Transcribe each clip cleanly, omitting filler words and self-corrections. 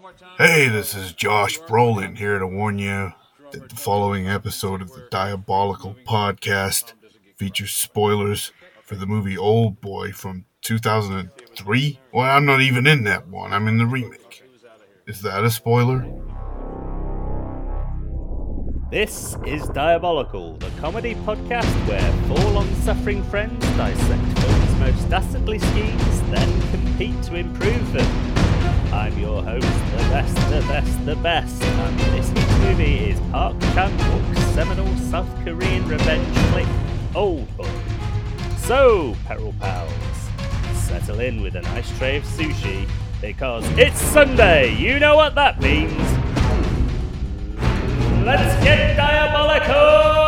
Hey, this is Josh Brolin here to warn you that the following episode of the Diabolical Podcast features spoilers for the movie Old Boy from 2003. Well, I'm not even in that one. I'm in the remake. Is that a spoiler? This is Diabolical, the comedy podcast where four long-suffering friends dissect films' most dastardly schemes, then compete to improve them. I'm your host, the best, and this week's movie is Park Chan-wook's seminal South Korean revenge flick, Old Boy. So, Peril Pals, settle in with a nice tray of sushi, because it's Sunday, you know what that means. Let's get diabolical!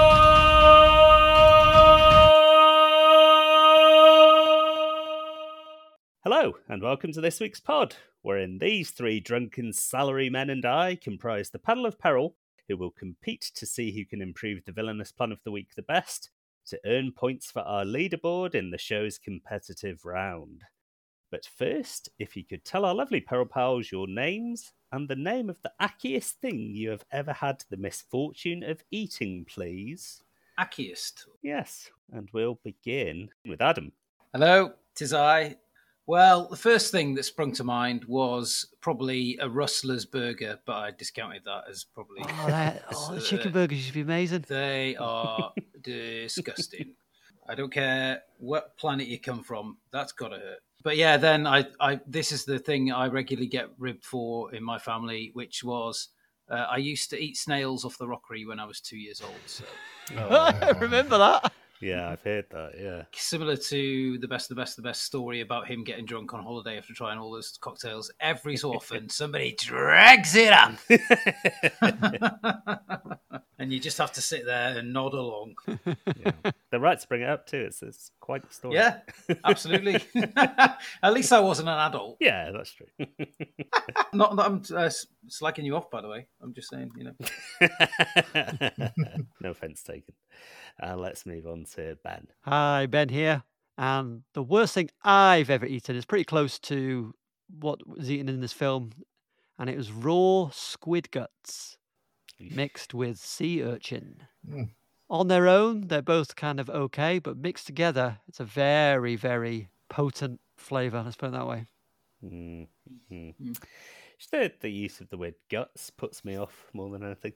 Hello, and welcome to this week's pod, wherein these three drunken salarymen and I comprise the panel of peril, who will compete to see who can improve the villainous plan of the week the best, to earn points for our leaderboard in the show's competitive round. But first, if you could tell our lovely peril pals your names and the name of the ackiest thing you have ever had the misfortune of eating, please. Ackiest? Yes, and we'll begin with Adam. Hello, 'tis I. Well, the first thing that sprung to mind was probably a Rustler's burger, but I discounted that as probably... the chicken burgers should be amazing. They are disgusting. I don't care what planet you come from, that's got to hurt. But yeah, then I this is the thing I regularly get ribbed for in my family, which was I used to eat snails off the rockery when I was 2 years old. So. I remember that. Yeah, I've heard that, yeah. Similar to the best story about him getting drunk on holiday after trying all those cocktails. Every so often, somebody drags it up. And you just have to sit there and nod along. Yeah. They're right to bring it up too. It's quite a story. Yeah, absolutely. At least I wasn't an adult. Yeah, that's true. Not that I'm slacking you off, by the way. I'm just saying, you know. No offence taken. Let's move on to Ben. Hi, Ben here. And the worst thing I've ever eaten is pretty close to what was eaten in this film. And it was raw squid guts mixed with sea urchin. Mm. On their own, they're both kind of okay, but mixed together, it's a very, very potent flavour. Let's put it that way. Mm-hmm. Just the use of the word guts puts me off more than anything.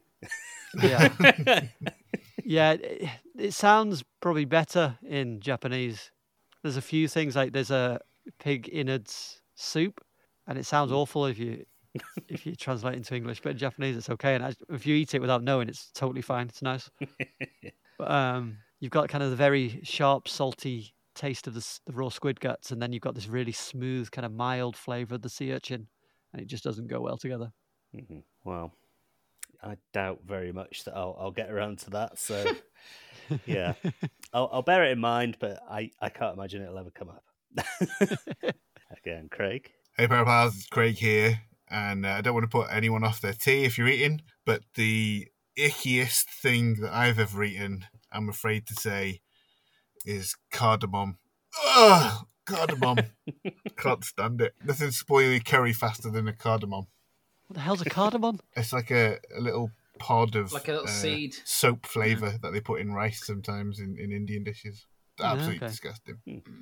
Yeah. Yeah, it sounds probably better in Japanese. There's a few things like there's a pig innards soup, and it sounds awful if you translate into English. But in Japanese, it's okay, and if you eat it without knowing, it's totally fine. It's nice. But you've got kind of the very sharp, salty taste of the raw squid guts, and then you've got this really smooth, kind of mild flavour of the sea urchin, and it just doesn't go well together. Mm-hmm. Well, I doubt very much that I'll get around to that. So, yeah, I'll bear it in mind, but I can't imagine it'll ever come up. Again, Craig. Hey, Peril Pals, it's Craig here. And I don't want to put anyone off their tea if you're eating, but the ickiest thing that I've ever eaten, I'm afraid to say, is cardamom. Ugh, cardamom. Can't stand it. Nothing spoil your curry faster than a cardamom. What the hell's a cardamom? It's like a little pod of like a little seed soap flavour that they put in rice sometimes in Indian dishes. Absolutely disgusting.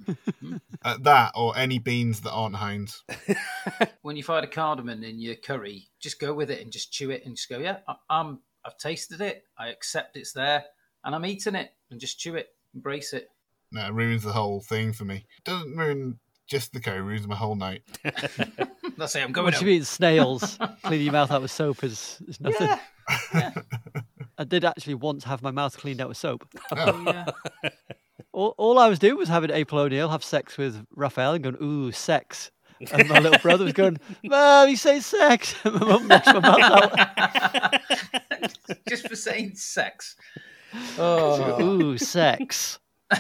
That or any beans that aren't Heinz. When you find a cardamom in your curry, just go with it and just chew it and just go, yeah, I've tasted it. I accept it's there and I'm eating it, and just chew it, embrace it. No, it ruins the whole thing for me. It doesn't ruin just the curry, it ruins my whole night. That's it, I'm going What you mean, snails? Cleaning your mouth out with soap is nothing. Yeah. I did actually once have my mouth cleaned out with soap. Oh, yeah. All I was doing was having April O'Neil have sex with Raphael and going, ooh, sex. And my little brother was going, Mum, he says sex. And my mum knocks my mouth out. Just for saying sex. Oh. Ooh, sex.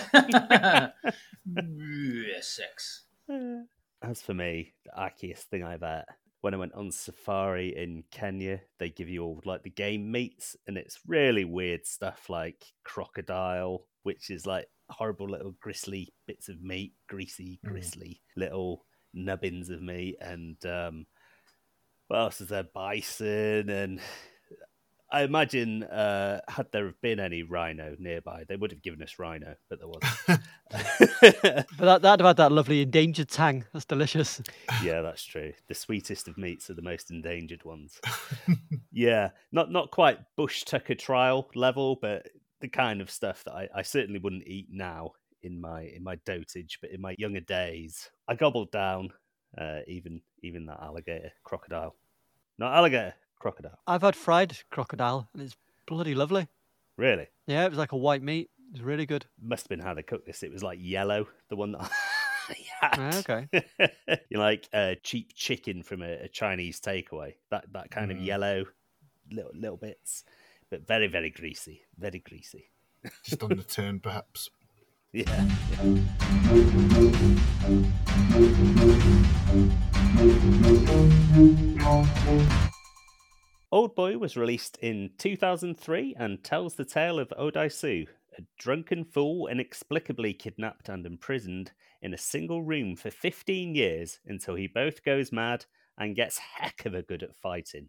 Sex. As for me, the ickiest thing I've had, when I went on safari in Kenya, they give you all like the game meats, and it's really weird stuff like crocodile, which is like horrible little gristly bits of meat, greasy, gristly little nubbins of meat, and What else is there? Bison, and I imagine had there have been any rhino nearby, they would have given us rhino, but there wasn't. But that'd have had that lovely endangered tang. That's delicious. Yeah, that's true. The sweetest of meats are the most endangered ones. Yeah, not quite bush tucker trial level, but the kind of stuff that I certainly wouldn't eat now in my dotage, but in my younger days, I gobbled down even that alligator crocodile. Not alligator, crocodile. I've had fried crocodile, and it's bloody lovely. Really? Yeah, it was like a white meat. It was really good. Must have been how they cooked this. It was like yellow, the one that I had. Okay. Like cheap chicken from a Chinese takeaway. That kind of yellow little bits, but very, very greasy. Very greasy. Just on the turn, perhaps. Yeah. Old Boy was released in 2003 and tells the tale of Odaisu, a drunken fool inexplicably kidnapped and imprisoned in a single room for 15 years until he both goes mad and gets heck of a good at fighting.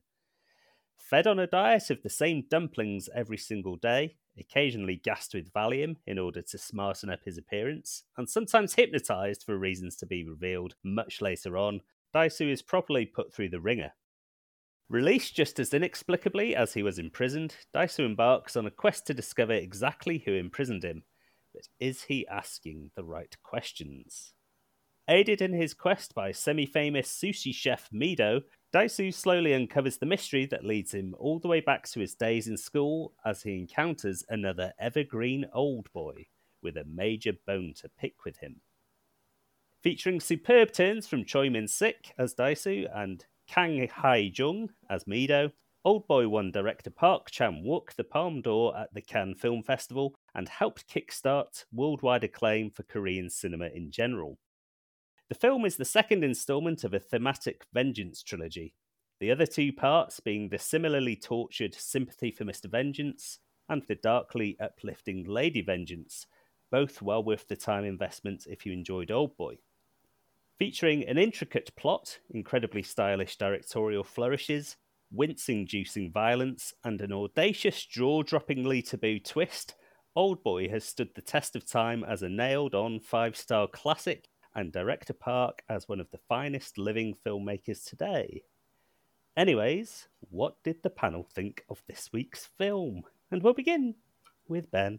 Fed on a diet of the same dumplings every single day, occasionally gassed with Valium in order to smarten up his appearance, and sometimes hypnotised for reasons to be revealed much later on, Daisu is properly put through the ringer. Released just as inexplicably as he was imprisoned, Daisu embarks on a quest to discover exactly who imprisoned him. But is he asking the right questions? Aided in his quest by semi-famous sushi chef Mido, Daisu slowly uncovers the mystery that leads him all the way back to his days in school as he encounters another evergreen old boy with a major bone to pick with him. Featuring superb turns from Choi Min-sik as Daisu and Kang Hae-jung as Mido, Old Boy won director Park Chan-wook the Palme d'Or at the Cannes Film Festival and helped kickstart worldwide acclaim for Korean cinema in general. The film is the second instalment of a thematic vengeance trilogy, the other two parts being the similarly tortured Sympathy for Mr. Vengeance and the darkly uplifting Lady Vengeance, both well worth the time investment if you enjoyed Old Boy. Featuring an intricate plot, incredibly stylish directorial flourishes, wincing-inducing violence, and an audacious, jaw-droppingly taboo twist, Old Boy has stood the test of time as a nailed-on 5-star classic, and director Park as one of the finest living filmmakers today. Anyways, what did the panel think of this week's film? And we'll begin with Ben.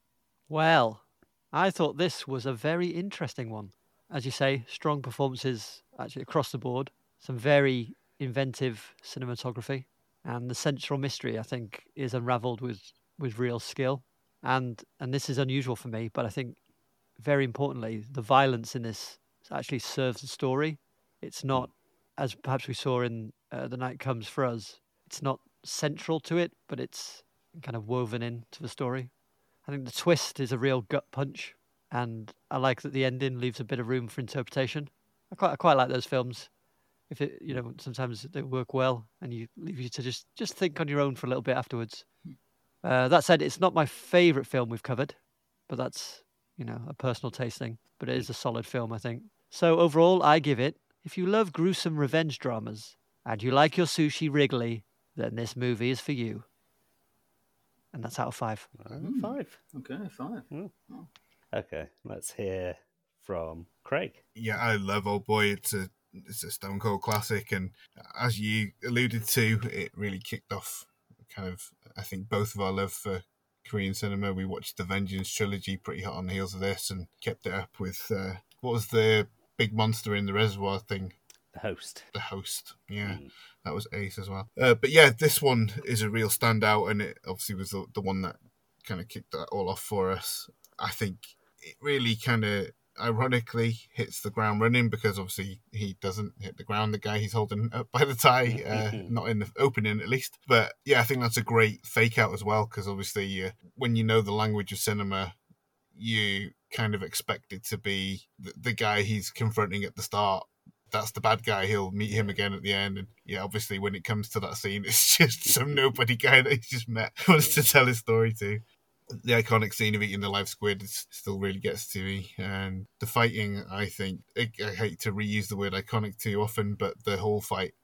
Well, I thought this was a very interesting one. As you say, strong performances actually across the board, some very inventive cinematography, and the central mystery, I think, is unravelled with real skill. And this is unusual for me, but I think very importantly, the violence in this actually serves the story. It's not, as perhaps we saw in The Night Comes for Us, it's not central to it, but it's kind of woven into the story. I think the twist is a real gut punch, and I like that the ending leaves a bit of room for interpretation. I quite like those films. If it, sometimes they work well, and you leave you to just think on your own for a little bit afterwards. That said, it's not my favourite film we've covered, but that's a personal taste thing. But it is a solid film, I think. So overall, I give it, if you love gruesome revenge dramas and you like your sushi Wrigley, then this movie is for you. And that's out of 5. 5. Okay, 5. Oh. Okay, let's hear from Craig. Yeah, I love Old Boy. It's a stone cold classic, and as you alluded to, it really kicked off kind of, I think, both of our love for Korean cinema. We watched the Vengeance trilogy pretty hot on the heels of this and kept it up with what was the big monster in the reservoir thing? The Host. Yeah. That was ace as well. But yeah, this one is a real standout, and it obviously was the one that kind of kicked that all off for us. I think it really kind of ironically hits the ground running, because obviously he doesn't hit the ground, the guy he's holding up by the tie, not in the opening at least. But yeah, I think that's a great fake out as well, because obviously when you know the language of cinema, you kind of expect it to be the guy he's confronting at the start. That's the bad guy. He'll meet him again at the end. And yeah, obviously when it comes to that scene, it's just some nobody guy that he's just met wants to tell his story to. The iconic scene of eating the live squid still really gets to me. And the fighting, I think, I hate to reuse the word iconic too often, but the whole fight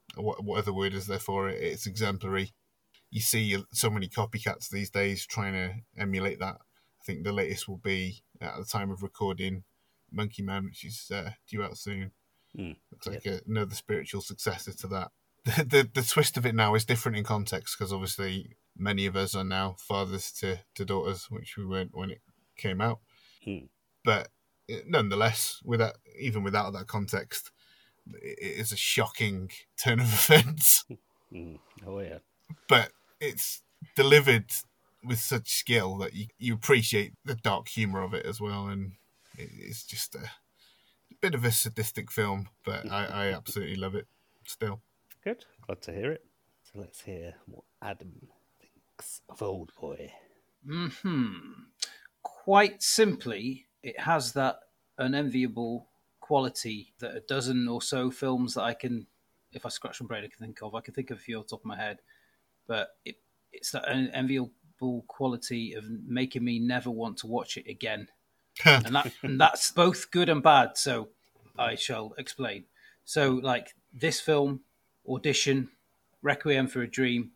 what other word is there for it? It's exemplary. You see so many copycats these days trying to emulate that. I think the latest will be, at the time of recording, Monkey Man, which is due out soon. Looks like another spiritual successor to that. The twist of it now is different in context, because obviously many of us are now fathers to daughters, which we weren't when it came out. But nonetheless, even without that context, it is a shocking turn of events. Oh yeah. But it's delivered with such skill that you appreciate the dark humour of it as well, and it's just a bit of a sadistic film, but I absolutely love it still. Good. Glad to hear it. So let's hear what Adam thinks of Old Boy. Quite simply, it has that unenviable quality that a dozen or so films that I can, if I scratch my brain, I can think of. I can think of a few off the top of my head, but it's that unenviable quality of making me never want to watch it again. and that's both good and bad, so I shall explain. So, like this film, Audition, Requiem for a Dream,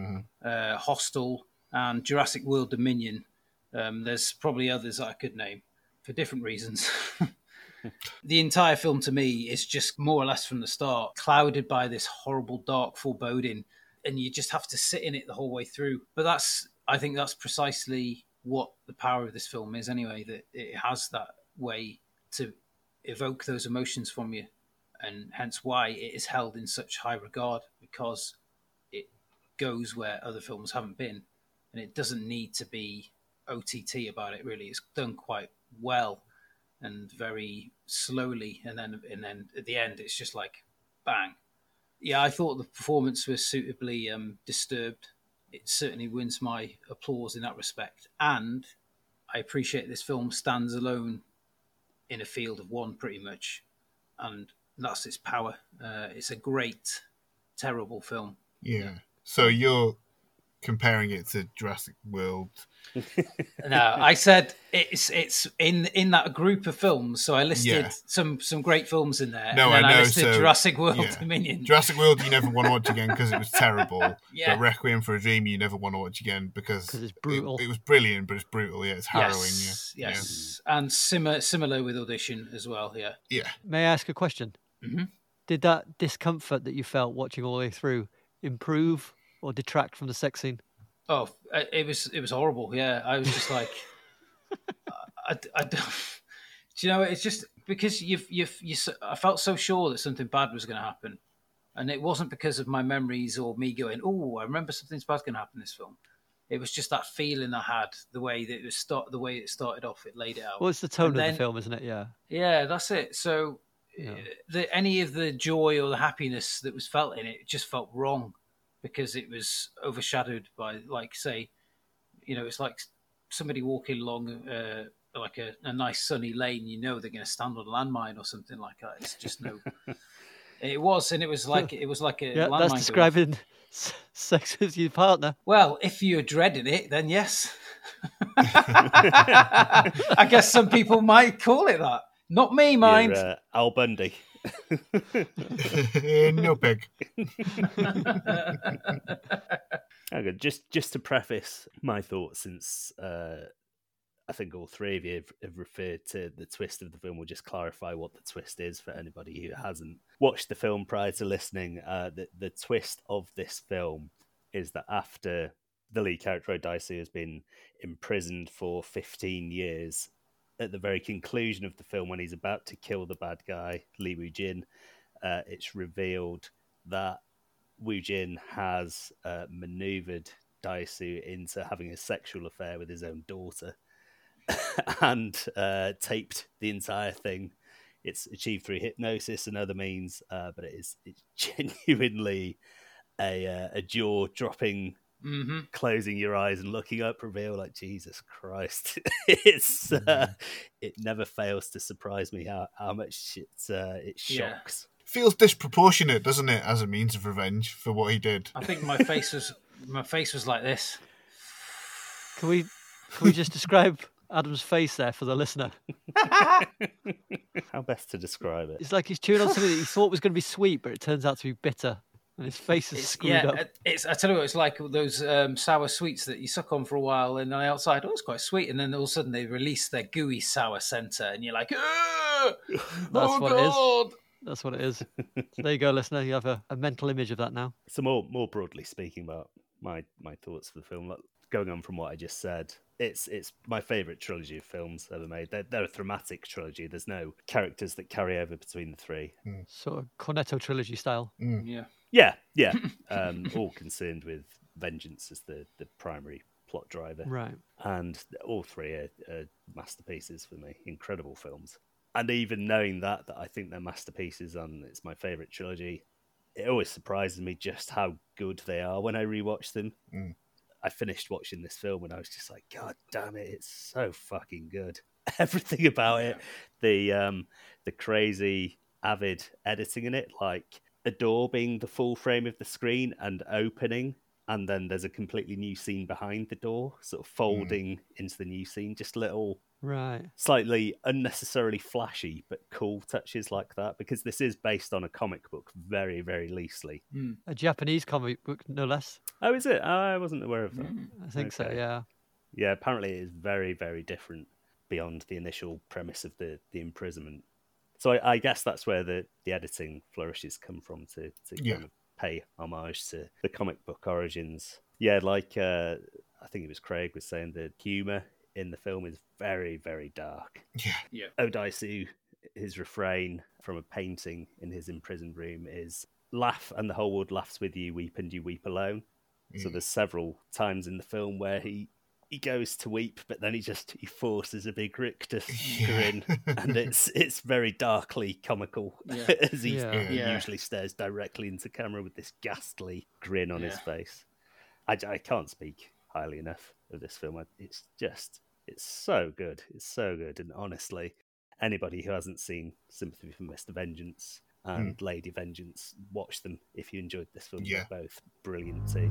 Hostel, and Jurassic World Dominion. There's probably others that I could name for different reasons. The entire film, to me, is just more or less from the start clouded by this horrible, dark foreboding, and you just have to sit in it the whole way through. But I think that's precisely what the power of this film is anyway, that it has that way to evoke those emotions from you, and hence why it is held in such high regard, because it goes where other films haven't been, and it doesn't need to be OTT about it, really. It's done quite well and very slowly, and then at the end it's just like bang. Yeah, I thought the performance was suitably disturbed. It certainly wins my applause in that respect, and I appreciate this film stands alone in a field of one pretty much, and that's its power. It's a great, terrible film. Yeah. So you're comparing it to Jurassic World? No, I said it's in that group of films. So I listed some great films in there. No, and then I know. I listed Jurassic World Dominion. Jurassic World you never want to watch again because it was terrible. But Requiem for a Dream you never want to watch again because it's brutal. It was brilliant, but it's brutal. Yeah, it's harrowing. Yes. And similar with Audition as well. Yeah. Yeah. May I ask a question? Mm-hmm. Did that discomfort that you felt watching all the way through improve or detract from the sex scene? Oh, it was horrible. Yeah, I was just like, I don't. Do you know? It's just because I felt so sure that something bad was going to happen, and it wasn't because of my memories or me going, "Oh, I remember something's bad's going to happen in this film." It was just that feeling I had, the way that the way it started off. It laid it out. Well, it's the tone of the film, isn't it? Yeah. Yeah, that's it. So, any of the joy or the happiness that was felt in it just felt wrong, because it was overshadowed by, like, say, it's like somebody walking along like a nice sunny lane. They're going to stand on a landmine or something like that. It's just no. It was a landmine. That's describing sex with your partner. Well, if you're dreading it, then yes. I guess some people might call it that. Not me, mind. You're, Al Bundy. No pig. Okay, just to preface my thoughts, since I think all three of you have referred to the twist of the film, we'll just clarify what the twist is for anybody who hasn't watched the film prior to listening. The twist of this film is that after the lead character Daisu has been imprisoned for 15 years, at the very conclusion of the film, when he's about to kill the bad guy, Li Wujin, it's revealed that Wujin has maneuvered Daisu into having a sexual affair with his own daughter and taped the entire thing. It's achieved through hypnosis and other means, but it's genuinely a jaw-dropping, closing your eyes and looking up reveal, like, Jesus Christ. It never fails to surprise me how much it shocks. Feels disproportionate, doesn't it, as a means of revenge for what he did? I think my face was like this. Can we just describe Adam's face there for the listener? How best to describe it? It's like he's chewing on something that he thought was going to be sweet, but it turns out to be bitter. And his face is It's, screwed yeah, up. I tell you what, it's like those sour sweets that you suck on for a while, and on the outside, oh, it's quite sweet, and then all of a sudden they release their gooey sour center, and you're like, oh what it is. God! That's what it is. So there you go, listener. You have a mental image of that now. So more broadly speaking about my thoughts for the film, like, going on from what I just said, it's my favourite trilogy of films ever made. They're a thematic trilogy. There's no characters that carry over between the three. Sort of Cornetto trilogy style. Yeah. Yeah. All concerned with vengeance as the primary plot driver. Right. And all three are masterpieces for me. Incredible films. And even knowing that I think they're masterpieces and it's my favourite trilogy, it always surprises me just how good they are when I rewatch them. I finished watching this film and I was just like, God damn it, it's so fucking good. Everything about it, the crazy Avid editing in it, like a door being the full frame of the screen and opening, and then there's a completely new scene behind the door, sort of folding into the new scene, just little Right. slightly unnecessarily flashy but cool touches like that, because this is based on a comic book very, very loosely. A Japanese comic book, no less. Oh, is it? I wasn't aware of that. I think so, Okay. yeah. Yeah, apparently it is very, very different beyond the initial premise of the imprisonment. So I guess that's where the editing flourishes come from, to kind of pay homage to the comic book origins. Yeah, like I think it was Craig was saying, the humour in the film is very, very dark. Yeah. Odaisu, his refrain from a painting in his imprisoned room is laugh and the whole world laughs with you, weep and you weep alone. So there's several times in the film where he goes to weep, but then he forces a big rictus grin, and it's very darkly comical as he usually stares directly into camera with this ghastly grin on his face. I can't speak highly enough of this film. It's so good. It's so good, and honestly, anybody who hasn't seen Sympathy for Mr. Vengeance and Lady Vengeance, watch them if you enjoyed this film. They're both brilliant too.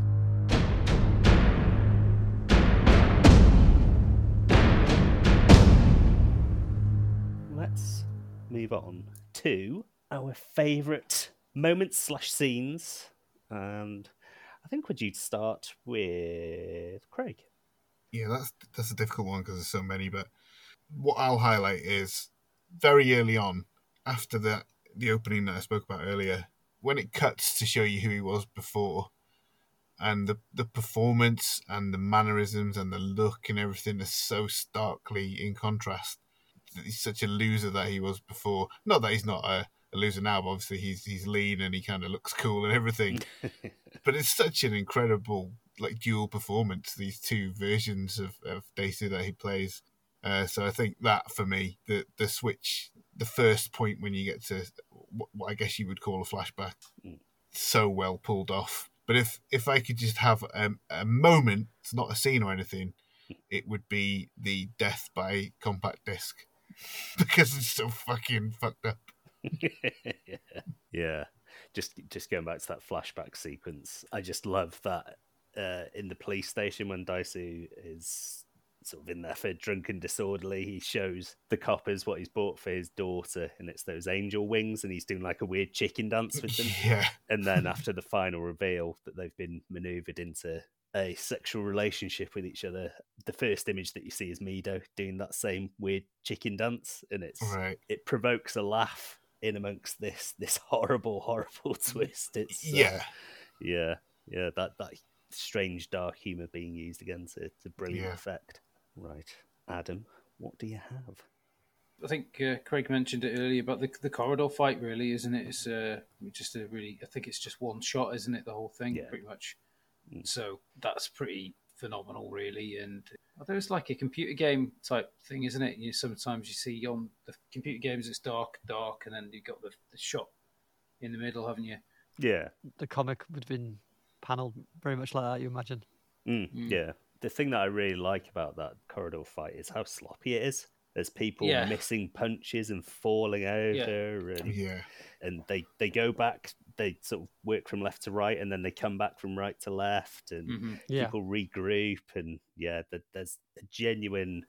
Let's move on to our favourite moments/scenes, and I think we're due to start with Craig. Yeah, that's a difficult one because there's so many, but what I'll highlight is very early on, after the opening that I spoke about earlier, when it cuts to show you who he was before, and the performance and the mannerisms and the look and everything is so starkly in contrast. He's such a loser that he was before. Not that he's not a loser now, but obviously he's lean and he kind of looks cool and everything. But it's such an incredible dual performance, these two versions of Daisu that he plays. So I think that for me, the switch, the first point when you get to what I guess you would call a flashback, so well pulled off. But if I could just have a moment, it's not a scene or anything, it would be the death by compact disc. Because it's so fucking fucked up. Yeah. Just going back to that flashback sequence, I just love that in the police station when Daisu is sort of in there for drunk and disorderly, he shows the coppers what he's bought for his daughter, and it's those angel wings, and he's doing like a weird chicken dance with them. Yeah. And then after the final reveal that they've been manoeuvred into a sexual relationship with each other, the first image that you see is Mido doing that same weird chicken dance, and it provokes a laugh in amongst this horrible twist. It's that strange dark humor being used again to brilliant effect. Right, Adam, what do you have? I think Craig mentioned it earlier about the corridor fight. Really, isn't it? It's just a really. I think it's just one shot, isn't it? The whole thing, pretty much. So that's pretty phenomenal, really. And there's like a computer game type thing, isn't it? Sometimes you see on the computer games it's dark, and then you've got the shot in the middle, haven't you? Yeah. The comic would have been panelled very much like that, you imagine. Yeah. The thing that I really like about that corridor fight is how sloppy it is. There's people missing punches and falling over, and they go back. They sort of work from left to right, and then they come back from right to left, and people regroup. And there's a genuine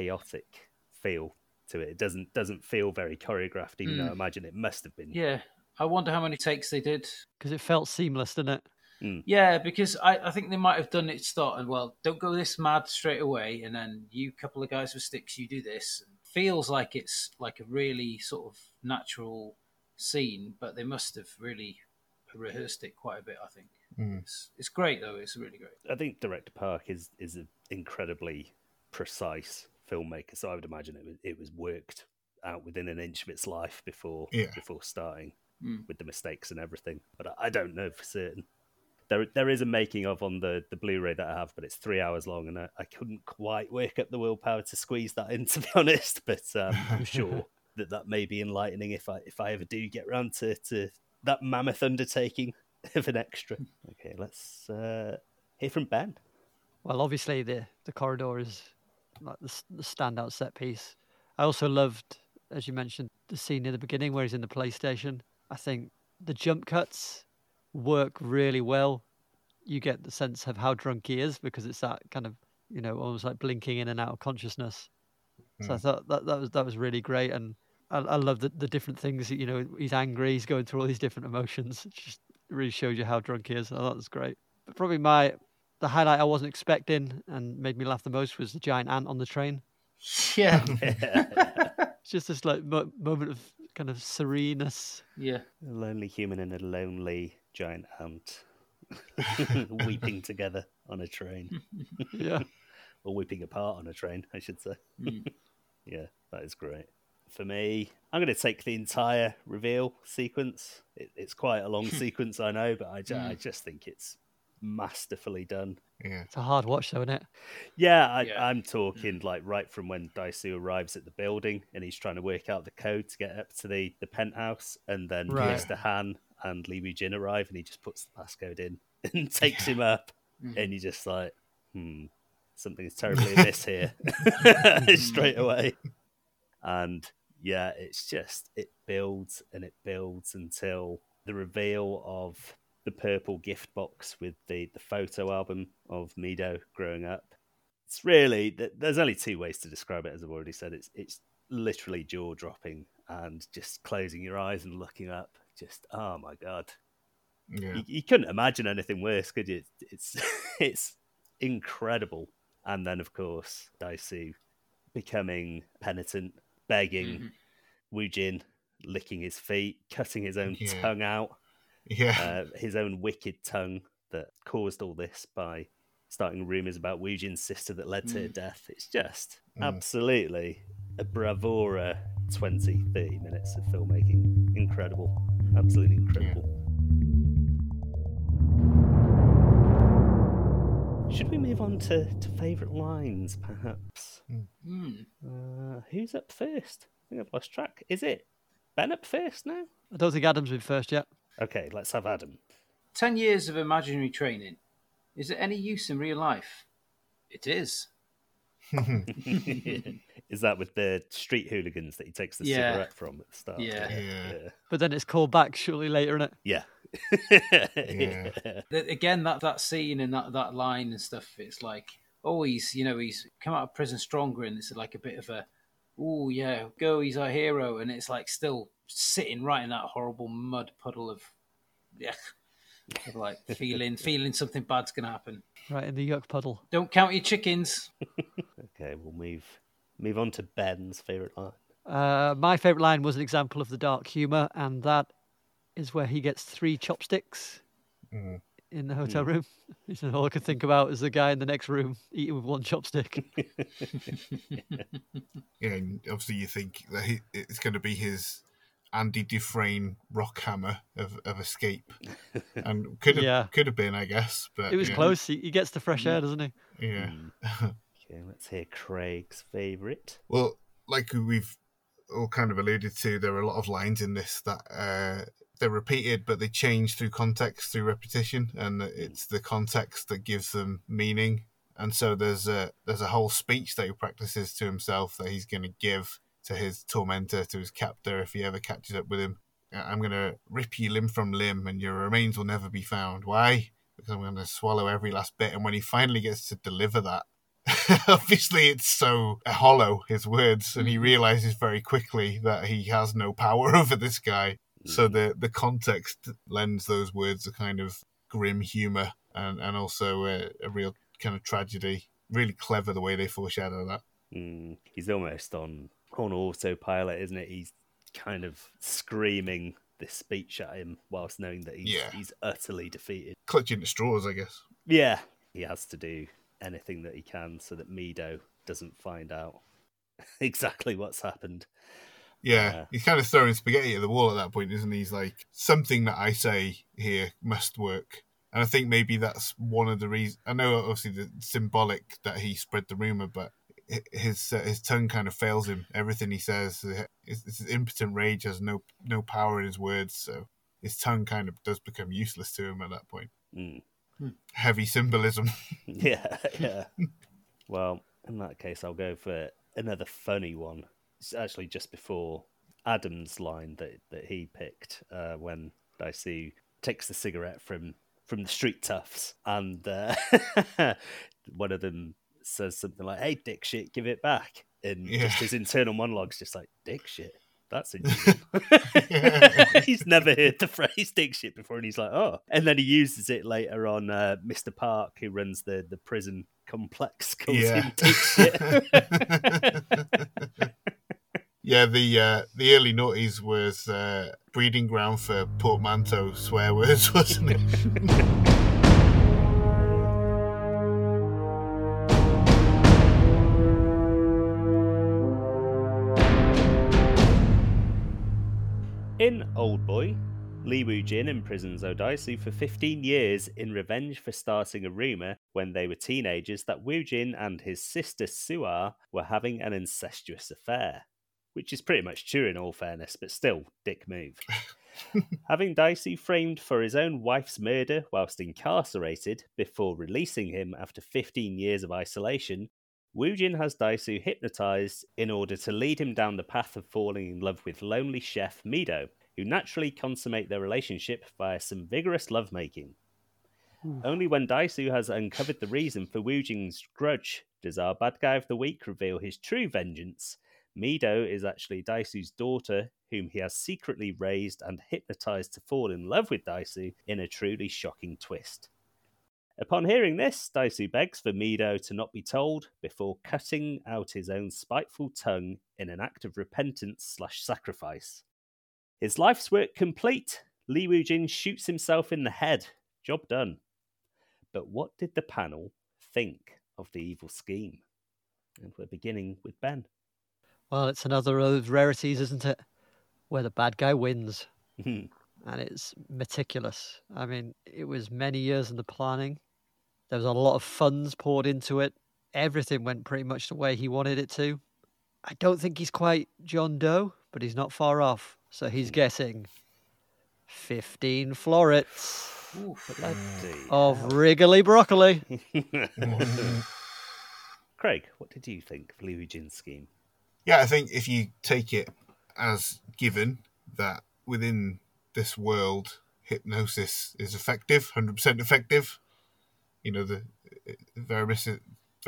chaotic feel to it. It doesn't feel very choreographed, even though I imagine it must have been. Yeah, I wonder how many takes they did. Because it felt seamless, didn't it? Yeah, because I think they might have done it starting, well, don't go this mad straight away, and then you couple of guys with sticks, you do this. Feels like it's like a really sort of natural scene, but they must have really rehearsed it quite a bit, I think. It's great, though. It's really great. I think Director Park is an incredibly precise filmmaker, so I would imagine it was worked out within an inch of its life before starting with the mistakes and everything. But I don't know for certain. There is a making of on the Blu-ray that I have, but it's 3 hours long, and I couldn't quite work up the willpower to squeeze that in, to be honest. But I'm sure that may be enlightening if I ever do get around to that mammoth undertaking of an extra. Okay, let's hear from Ben. Well, obviously the corridor is like the standout set piece. I also loved, as you mentioned, the scene in the beginning where he's in the PlayStation. I think the jump cuts work really well. You get the sense of how drunk he is because it's that kind of, almost like blinking in and out of consciousness. So I thought that was really great, and I love the different things. He's angry, he's going through all these different emotions. It just really shows you how drunk he is. I thought it was great. But probably the highlight I wasn't expecting and made me laugh the most was the giant ant on the train. Yeah. It's just this like moment of kind of sereneness. Yeah. A lonely human and a lonely giant ant weeping together on a train. Yeah. Or weeping apart on a train, I should say. Yeah, that is great. For me, I'm going to take the entire reveal sequence. It's quite a long sequence, I know, but I just think it's masterfully done. Yeah. It's a hard watch, though, isn't it? Yeah, I'm talking like right from when Daisu arrives at the building and he's trying to work out the code to get up to the penthouse, and then Mr. Han and Li Wujin arrive and he just puts the passcode in and takes him up, and you're just like, something's terribly amiss here straight away. And yeah, it's just, it builds and it builds until the reveal of the purple gift box with the photo album of Mido growing up. It's really, there's only two ways to describe it, as I've already said. It's literally jaw-dropping and just closing your eyes and looking up. Just, oh my God. Yeah. You couldn't imagine anything worse, could you? It's incredible. And then, of course, Daisu becoming penitent, begging, Wujin licking his feet, cutting his own tongue out. Yeah. His own wicked tongue that caused all this by starting rumours about Wujin's sister that led to her death. It's just absolutely a bravura 20, 30 minutes of filmmaking. Incredible. Absolutely incredible. Should we move on to favourite lines, perhaps? Who's up first? I think I've lost track. Is it Ben up first now? I don't think Adam's been first yet. Okay, let's have Adam. 10 years of imaginary training. Is it any use in real life? It is. Is that with the street hooligans that he takes the cigarette from at the start? Yeah. But then it's called back shortly later, isn't it? Yeah. Again, that scene and that line and stuff, it's like, he's come out of prison stronger, and it's like a bit of a, he's our hero, and it's like still sitting right in that horrible mud puddle of like feeling something bad's gonna happen. Right in the yuck puddle. Don't count your chickens. Okay, we'll move on to Ben's favourite line. My favourite line was an example of the dark humour, and that is where he gets 3 chopsticks in the hotel room. He said, all I could think about is the guy in the next room eating with 1 chopstick. Yeah, and obviously you think that it's going to be his Andy Dufresne rock hammer of escape, and could have been, I guess. But it was close. He gets the fresh air, doesn't he? Yeah. Okay, let's hear Craig's favourite. Well, like we've all kind of alluded to, there are a lot of lines in this that they're repeated, but they change through context, through repetition, and it's the context that gives them meaning. And so there's a whole speech that he practices to himself that he's going to give to his tormentor, to his captor, if he ever catches up with him. I'm going to rip you limb from limb, and your remains will never be found. Why? Because I'm going to swallow every last bit. And when he finally gets to deliver that, obviously it's so hollow, his words, and he realizes very quickly that he has no power over this guy. So the context lends those words a kind of grim humour and also a real kind of tragedy. Really clever the way they foreshadow that. He's almost on autopilot, isn't it? He's kind of screaming this speech at him whilst knowing that he's utterly defeated. Clutching at straws, I guess. Yeah, he has to do anything that he can so that Mido doesn't find out exactly what's happened. Yeah, he's kind of throwing spaghetti at the wall at that point, isn't he? He's like, something that I say here must work. And I think maybe that's one of the reasons. I know, obviously, the symbolic that he spread the rumour, but his tongue kind of fails him. Everything he says, his impotent rage has no power in his words, so his tongue kind of does become useless to him at that point. Heavy symbolism. Yeah. Well, in that case, I'll go for another funny one. It's actually just before Adam's line that he picked when Daisu takes the cigarette from the street toughs, and one of them says something like, "Hey, dick shit, give it back," and just his internal monologue's just like, "Dick shit." That's interesting. He's never heard the phrase dick shit before, and he's like, oh. And then he uses it later on Mr. Park, who runs the prison complex, calls him dick shit. Yeah, the early noughties was breeding ground for portmanteau swear words, wasn't it? In Old Boy, Lee Woo-jin imprisons Odaisu for 15 years in revenge for starting a rumour when they were teenagers that Woo-jin and his sister Suar were having an incestuous affair. Which is pretty much true in all fairness, but still, dick move. Having Daisu framed for his own wife's murder whilst incarcerated before releasing him after 15 years of isolation, Woo-jin has Daisu hypnotised in order to lead him down the path of falling in love with lonely chef Mido, who naturally consummate their relationship via some vigorous lovemaking. Only when Daisu has uncovered the reason for Woo-jin's grudge does our bad guy of the week reveal his true vengeance. Mido is actually Daisu's daughter, whom he has secretly raised and hypnotised to fall in love with Daisu in a truly shocking twist. Upon hearing this, Daisu begs for Mido to not be told before cutting out his own spiteful tongue in an act of repentance/sacrifice. His life's work complete, Lee Woo-jin shoots himself in the head. Job done. But what did the panel think of the evil scheme? And we're beginning with Ben. Well, it's another of those rarities, isn't it? Where the bad guy wins. And it's meticulous. I mean, it was many years in the planning. There was a lot of funds poured into it. Everything went pretty much the way he wanted it to. I don't think he's quite John Doe, but he's not far off. So he's getting 15 florets of wriggly broccoli. Craig, what did you think of Lee Woo-jin's scheme? Yeah, I think if you take it as given that within this world, hypnosis is effective, 100% effective, you know, the verisimilitude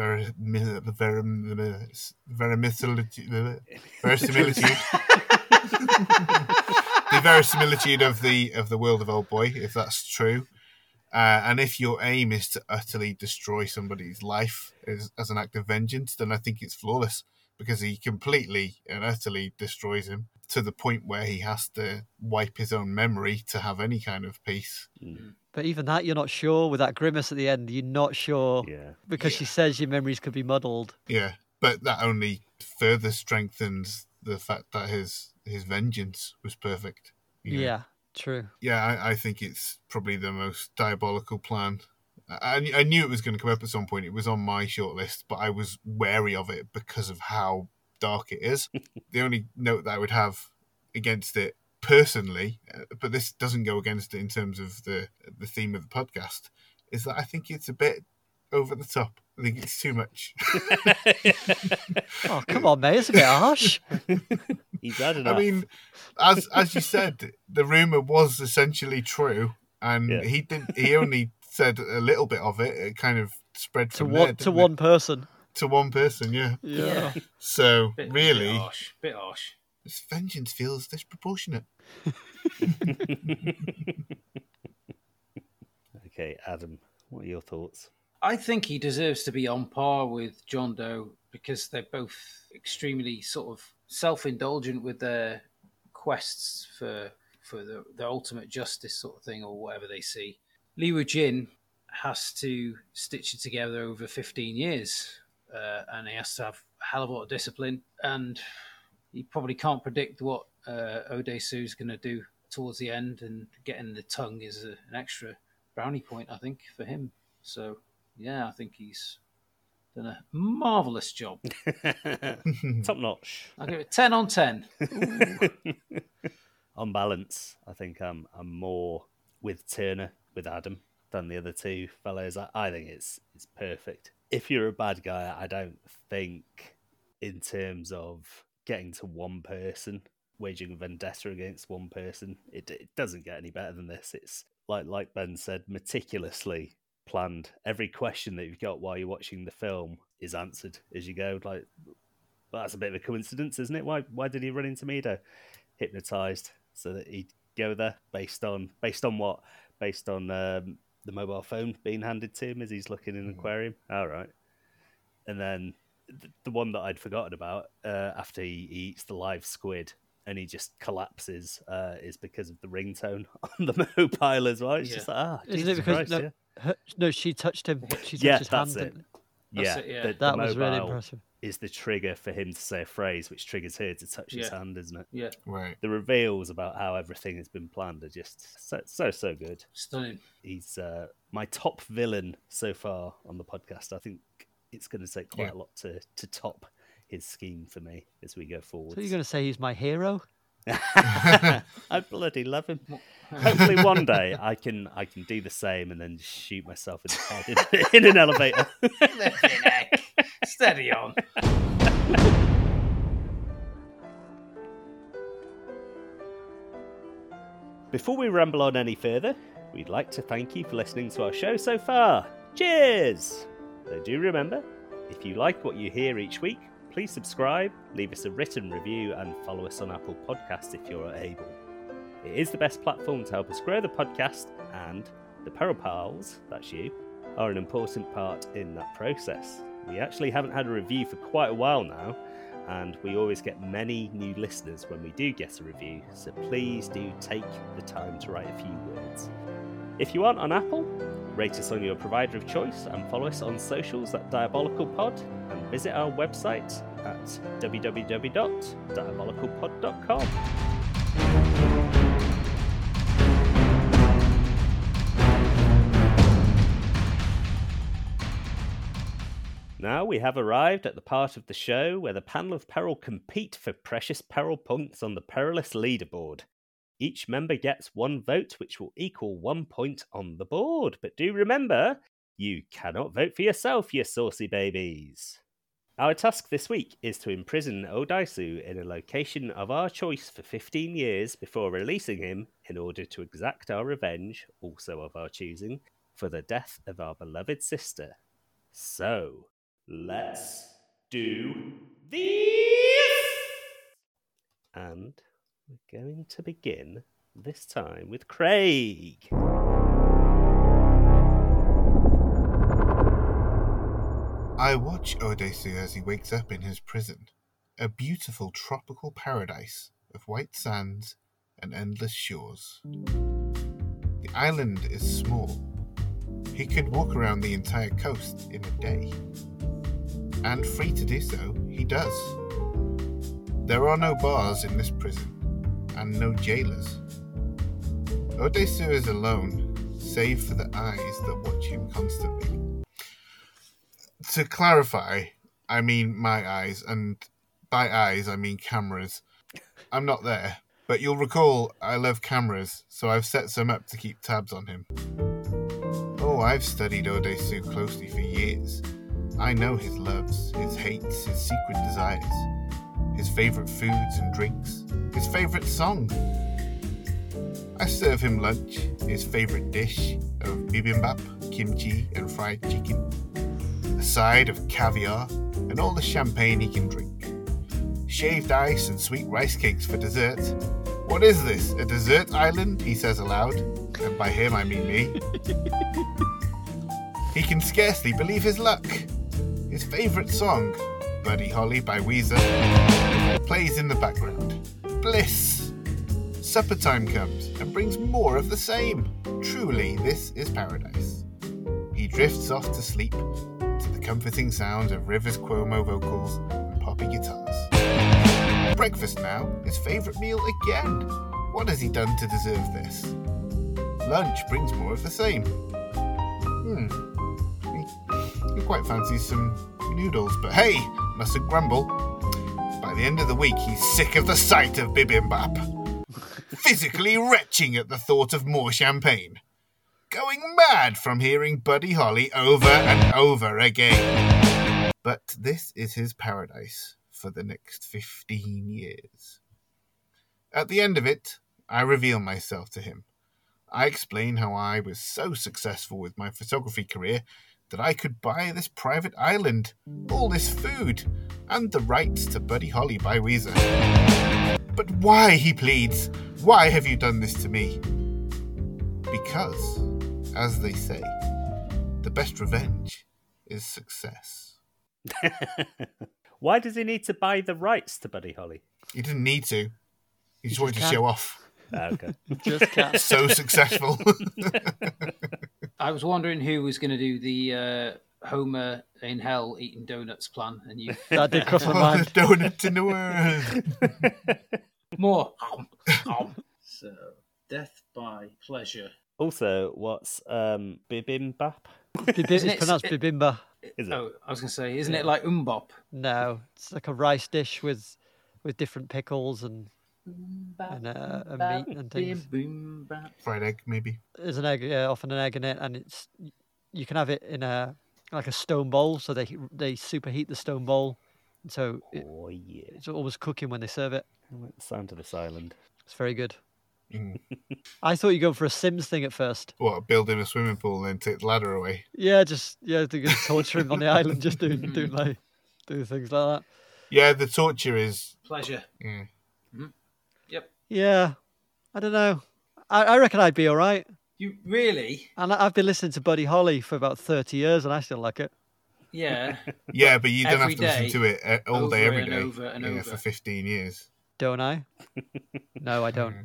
the verisimilitude of the world of Old Boy, if that's true. And if your aim is to utterly destroy somebody's life as an act of vengeance, then I think it's flawless. Because he completely and utterly destroys him to the point where he has to wipe his own memory to have any kind of peace. But even that, you're not sure. With that grimace at the end, you're not sure. Because she says your memories could be muddled. Yeah, but that only further strengthens the fact that his vengeance was perfect. You know? Yeah, true. Yeah, I think it's probably the most diabolical plan. I knew it was going to come up at some point. It was on my shortlist, but I was wary of it because of how dark it is. The only note that I would have against it personally, but this doesn't go against it in terms of the theme of the podcast, is that I think it's a bit over the top. I think it's too much. Oh, come on, mate. It's a bit harsh. He's had enough. I mean, as you said, the rumour was essentially true, and he only said a little bit of it. It kind of spread from there. To one person. To one person, yeah. Yeah. So, Bit really... Bit harsh. This vengeance feels disproportionate. Okay, Adam, what are your thoughts? I think he deserves to be on par with John Doe because they're both extremely sort of self-indulgent with their quests for the ultimate justice sort of thing or whatever they see. Li Wu-jin has to stitch it together over 15 years and he has to have a hell of a lot of discipline, and he probably can't predict what Odesu is going to do towards the end, and getting the tongue is an extra brownie point, I think, for him. So, yeah, I think he's done a marvellous job. Top notch. I'll give it 10 on 10. On balance, I think I'm more with Turner, with Adam, than the other two fellows. I think it's perfect. If you're a bad guy, I don't think in terms of getting to one person, waging a vendetta against one person, it doesn't get any better than this. It's like Ben said, meticulously planned. Every question that you've got while you're watching the film is answered as you go. Like, well, that's a bit of a coincidence, isn't it? Why did he run into Mido? Hypnotized so that he'd go there based on what? Based on the mobile phone being handed to him as he's looking in an aquarium. All right. And then the one that I'd forgotten about after he eats the live squid and he just collapses is because of the ringtone on the mobile as well. It's just like, isn't it because Christ, she touched him? She touched his that's hand. it. Yeah, that was really impressive. Is the trigger for him to say a phrase, which triggers her to touch his hand, isn't it? Yeah, right. The reveals about how everything has been planned are just so good. Stunning. He's my top villain so far on the podcast. I think it's going to take quite a lot to top his scheme for me as we go forward. So you're going to say he's my hero? I bloody love him. Hopefully one day I can do the same and then just shoot myself in the head in an elevator. Steady on. Before we ramble on any further, we'd like to thank you for listening to our show so far. Cheers! So do remember, if you like what you hear each week, please subscribe, leave us a written review, and follow us on Apple Podcasts if you're able. It is the best platform to help us grow the podcast, and the Peril Pals, that's you, are an important part in that process. We actually haven't had a review for quite a while now, and we always get many new listeners when we do get a review, so please do take the time to write a few words. If you aren't on Apple, rate us on your provider of choice and follow us on socials at DiabolicalPod, and visit our website at www.diabolicalpod.com. Now we have arrived at the part of the show where the panel of Peril compete for precious Peril points on the Perilous leaderboard. Each member gets 1 vote, which will equal 1 point on the board. But do remember, you cannot vote for yourself, you saucy babies. Our task this week is to imprison Odaisu in a location of our choice for 15 years before releasing him in order to exact our revenge, also of our choosing, for the death of our beloved sister. So, let's do this! And we're going to begin this time with Craig. I watch Odesu as he wakes up in his prison, a beautiful tropical paradise of white sands and endless shores. The island is small. He could walk around the entire coast in a day. And free to do so, he does. There are no bars in this prison, and no jailers. Odesu is alone, save for the eyes that watch him constantly. To clarify, I mean my eyes, and by eyes I mean cameras. I'm not there, but you'll recall I love cameras, so I've set some up to keep tabs on him. Oh, I've studied Odesu closely for years. I know his loves, his hates, his secret desires, his favourite foods and drinks, his favourite song. I serve him lunch, his favourite dish of bibimbap, kimchi and fried chicken, a side of caviar, and all the champagne he can drink. shaved ice and sweet rice cakes for dessert. What is this, a desert island? He says aloud, and by him I mean me. He can scarcely believe his luck. His favourite song, Buddy Holly by Weezer, plays in the background. Bliss! Supper time comes and brings more of the same. Truly, this is paradise. He drifts off to sleep to the comforting sound of Rivers Cuomo vocals and poppy guitars. Breakfast now, his favourite meal again. What has he done to deserve this? Lunch brings more of the same. He quite fancies some noodles, but hey, mustn't grumble. By the end of the week, he's sick of the sight of bibimbap. Physically retching at the thought of more champagne. Going mad from hearing Buddy Holly over and over again. But this is his paradise for the next 15 years. At the end of it, I reveal myself to him. I explain how I was so successful with my photography career that I could buy this private island, all this food, and the rights to Buddy Holly by Weezer. But why, he pleads, why have you done this to me? Because, as they say, the best revenge is success. Why does he need to buy the rights to Buddy Holly? He didn't need to. He just wanted to show off. Okay. Just can't. So successful. I was wondering who was going to do the Homer in hell eating donuts plan, and you That did cross my Oh, mind. the donut in the world. more. So, death by pleasure. Also, what's bibimbap? Isn't It's it- pronounced bibimba. Is it? Oh, I was going to say, isn't it like No, it's like a rice dish with different pickles and meat and things. Fried egg, maybe. There's an egg, often an egg in it, and you can have it in a stone bowl. So they superheat the stone bowl, and so Oh, yeah. it's always cooking when they serve it. I like the sound of this island. It's very good. Mm. I thought you'd go for a Sims thing at first. What, building a swimming pool and then take the ladder away? Yeah, they're gonna torture him on the island, just doing things like that. Yeah, the torture is... pleasure. Yeah. Yeah, I don't know. I reckon I'd be all right. You really? And I've been listening to Buddy Holly for about 30 years, and I still like it. Yeah. Yeah, but you don't have Every to listen day, to it all day, over every and day. over and over. For 15 years. Don't I? No, I don't.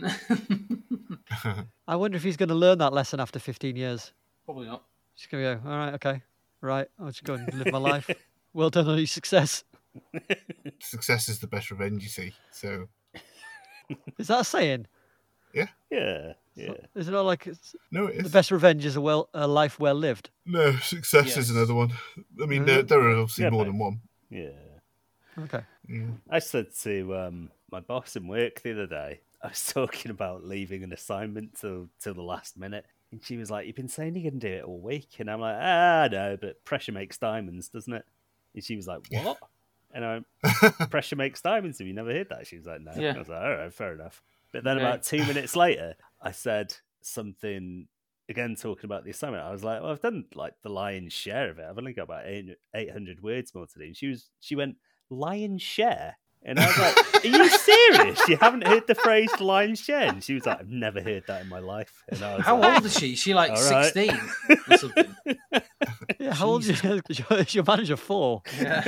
I wonder if he's going to learn that lesson after 15 years. Probably not. He's going to go, all right, okay, right, I'll just go and live my life. Well done on your success. Success is the best revenge, you see. So, Is that a saying? Yeah. Is it not like no, it the is. best revenge is a life well lived? No, success Yes. is another one. I mean, there are obviously Yeah, more mate. than one. Yeah. Okay. Yeah. I said to my boss in work the other day, I was talking about leaving an assignment till the last minute. And she was like, "You've been saying you're going to do it all week." And I'm like, no, but pressure makes diamonds, doesn't it? And she was like, "What?" And I went, "Pressure makes diamonds. Have you never heard that?" She was like, "No." Yeah. I was like, "All right, fair enough." But then Okay. about 2 minutes later, I said something, again, talking about the assignment. I was like, "Well, I've done like the lion's share of it. I've only got about 800 words more to do." And she went, "Lion's share?" And I was like, "Are you serious? You haven't heard the phrase lion's share?" And she was like, "I've never heard that in my life." And I was How like, old is she? Is she like All right. 16 or something? Yeah, how old is your manager 4? Yeah.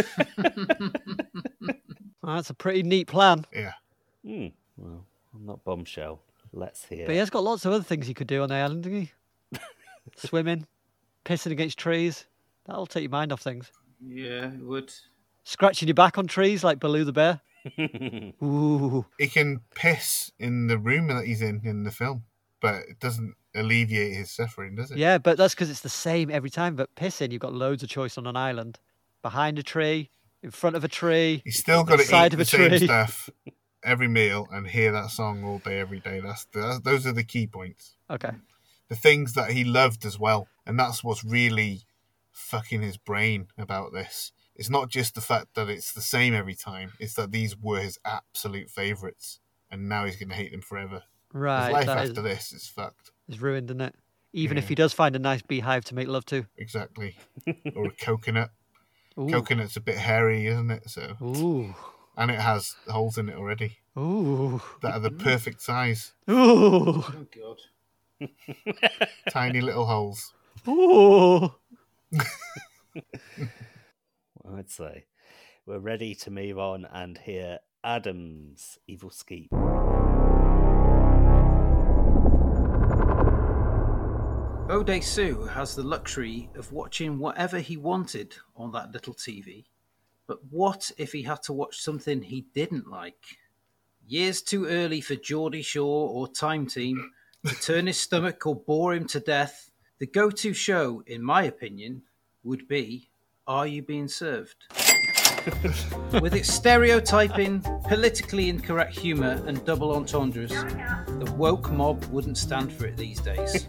Well, that's a pretty neat plan. Yeah. Well, I'm not bombshell. Let's hear. But he has got lots of other things he could do on the island, doesn't he? Swimming, pissing against trees. That'll take your mind off things. Yeah, it would. Scratching your back on trees like Baloo the bear. Ooh. He can piss in the room that he's in the film, but it doesn't alleviate his suffering, does it? Yeah, but that's because it's the same every time. But pissing, you've got loads of choice on an island. Behind a tree, in front of a tree. He's still got to Side eat of the a same tree. stuff every meal and hear that song all day, every day. Those are the key points. Okay. The things that he loved as well. And that's what's really fucking his brain about this. It's not just the fact that it's the same every time. It's that these were his absolute favourites. And now he's going to hate them forever. Right. His life That after this is fucked. is ruined, isn't it? Even if Yeah. he does find a nice beehive to make love to. Exactly. Or a coconut. Ooh. Coconut's a bit hairy, isn't it? So Ooh. And it has holes in it already Ooh. that are the perfect size. Ooh. Oh, God. Tiny little holes. Ooh. I'd say we're ready to move on and hear Adam's evil scheme. O'Day Sue has the luxury of watching whatever he wanted on that little TV. But what if he had to watch something he didn't like? Years too early for Geordie Shore or Time Team to turn his stomach or bore him to death. The go-to show, in my opinion, would be Are You Being Served? With its stereotyping, politically incorrect humour and double entendres, the woke mob wouldn't stand for it these days.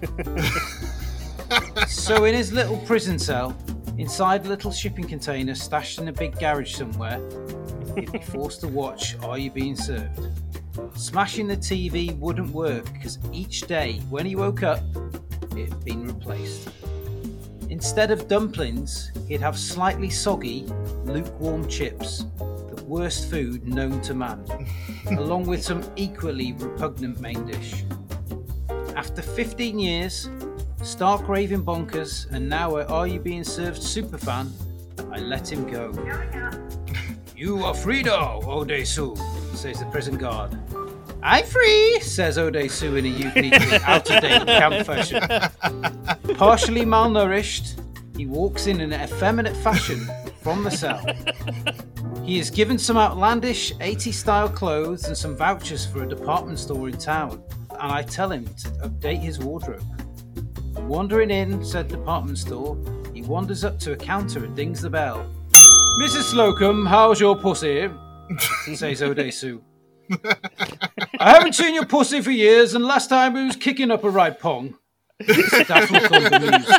So in his little prison cell, inside a little shipping container stashed in a big garage somewhere, he'd be forced to watch Are You Being Served? Smashing the TV wouldn't work because each day when he woke up, it had been replaced. Instead of dumplings, he'd have slightly soggy, lukewarm chips, the worst food known to man, along with some equally repugnant main dish. After 15 years, stark raving bonkers, and now a Are You Being Served superfan, I let him go. You are free now, O'Day Sue, says the prison guard. I'm free, says O'Day Sue in a uniquely out-of-date camp fashion. Partially malnourished, he walks in an effeminate fashion from the cell. He is given some outlandish 80s-style clothes and some vouchers for a department store in town, and I tell him to update his wardrobe. Wandering in said department store, he wanders up to a counter and dings the bell. Mrs. Slocum, how's your pussy? Says O'Day Sue. I haven't seen your pussy for years, and last time it was kicking up a right pong. Staff look amused.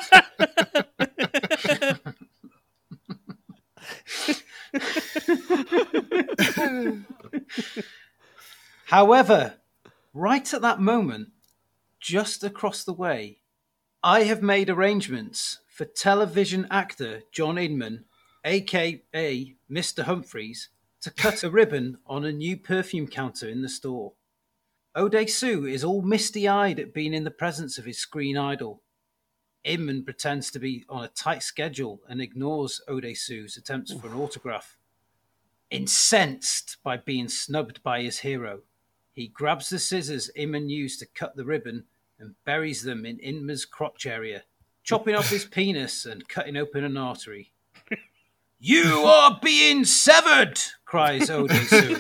However, right at that moment, just across the way, I have made arrangements for television actor John Inman, aka Mr. Humphreys, to cut a ribbon on a new perfume counter in the store. O'Day Sue is all misty-eyed at being in the presence of his screen idol. Inman pretends to be on a tight schedule and ignores O'Day Sue's attempts for an autograph. Incensed by being snubbed by his hero, he grabs the scissors Inman used to cut the ribbon and buries them in Inman's crotch area, chopping off his penis and cutting open an artery. You are being severed, cries O'Day Sue.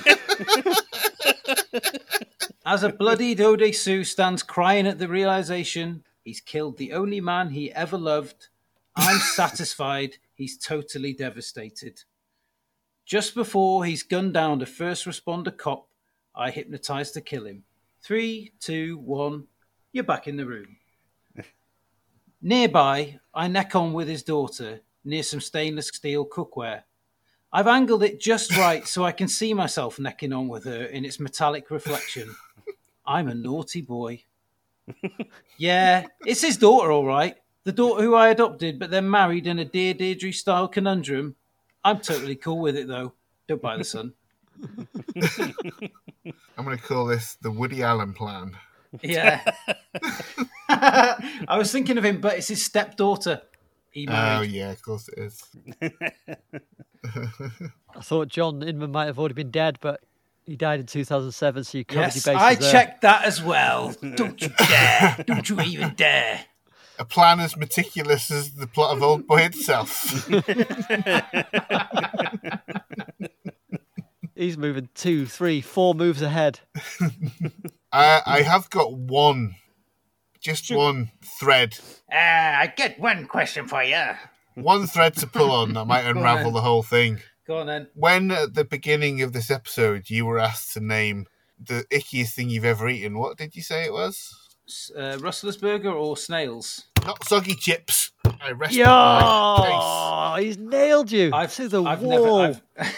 As a bloodied O'Day Sue stands crying at the realization he's killed the only man he ever loved, I'm satisfied he's totally devastated. Just before he's gunned down a first responder cop, I hypnotize to kill him. 3, 2, 1, you're back in the room. Nearby, I neck on with his daughter, near some stainless steel cookware. I've angled it just right so I can see myself necking on with her in its metallic reflection. I'm a naughty boy. Yeah, it's his daughter, all right. The daughter who I adopted but then married in a Dear Deirdre-style conundrum. I'm totally cool with it, though. Don't buy the son. I'm going to call this the Woody Allen plan. Yeah. I was thinking of him, but it's his stepdaughter. Oh, yeah, of course it is. I thought John Inman might have already been dead, but he died in 2007, so you covered Yes, your bases I there. checked that as well. Don't you dare. Don't you even dare. A plan as meticulous as the plot of Old Boy itself. He's moving 2, 3, 4 moves ahead. I have got one thread. I get one question for you. One thread to pull on that might unravel the whole thing. Go on then. When at the beginning of this episode you were asked to name the ickiest thing you've ever eaten, what did you say it was? Rustler's Burger or Snails? Not soggy chips. I rest my case. He's nailed you to the wall.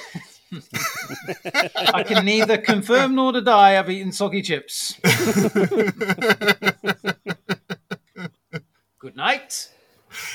I can neither confirm nor deny I've eaten soggy chips. Good night.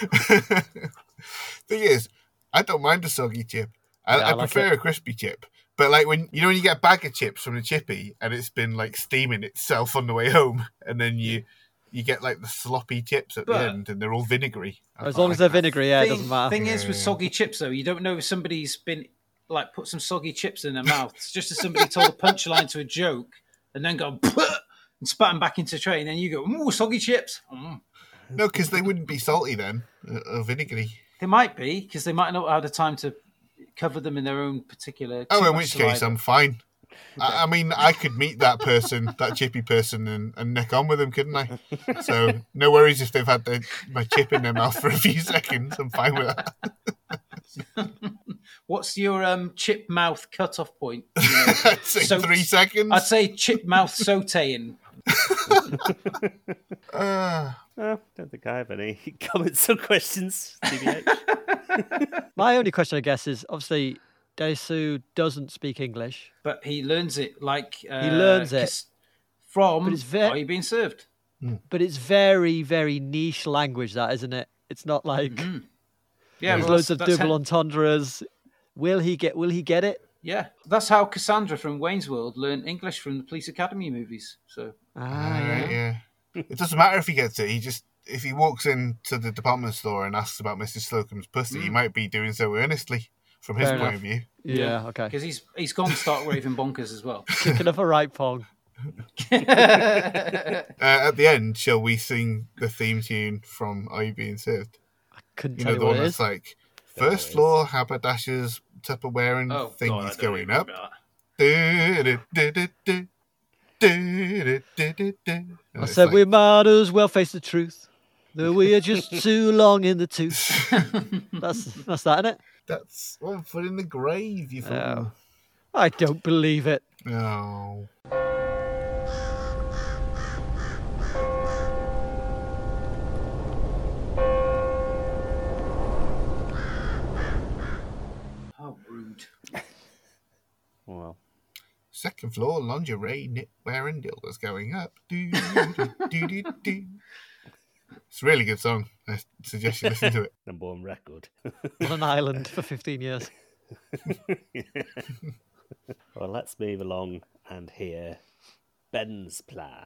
Thing is, I don't mind a soggy chip. I prefer a crispy chip. But like when you get a bag of chips from the chippy and it's been like steaming itself on the way home, and then you get like the sloppy chips at the end, and they're all vinegary. As long as they're vinegary, yeah, it doesn't matter. Thing is with soggy chips though, you don't know if somebody's been like put some soggy chips in their mouth. It's just as somebody told a punchline to a joke and then gone and spat them back into a tray, and then you go, "Ooh, soggy chips." Mm. No, because they wouldn't be salty then, or vinegary. They might be, because they might not have had the time to cover them in their own particular. Oh, in which case I'm fine. Okay. I mean, I could meet that person, that chippy person, and neck on with them, couldn't I? So no worries if they've had my chip in their mouth for a few seconds. I'm fine with that. What's your chip mouth cut-off point? I'd say 3 seconds. I'd say chip mouth sauteing. Don't think I have any comments or questions, TBH. My only question, I guess, is obviously Daesu doesn't speak English. But he learns it like... he learns it. From Are You Being Served? But it's very, very niche language, that, isn't it? It's not like... Mm-hmm. Yeah, there's loads of double entendres. Will he get it? Yeah, that's how Cassandra from Wayne's World learned English from the Police Academy movies. So yeah. It doesn't matter if he gets it. If he walks into the department store and asks about Mrs. Slocum's pussy, he might be doing so earnestly from his point of view. Yeah, okay. Because he's gone stark raving bonkers as well. Kicking up a right pong. At the end, shall we sing the theme tune from Are You Being Served? I couldn't tell you the what one it that's is. like first floor haberdashers Tupperware and thingies going up. I said we might as well face the truth that we are just too long in the tooth. That's that, isn't it? That's one foot in the grave, you fool. I don't believe it. No. How rude. Well. Second floor, lingerie, knitwear and dildos going up. Do. It's a really good song. I suggest you listen to it. Number one record. On an island for 15 years. Well, let's move along and hear Ben's plan.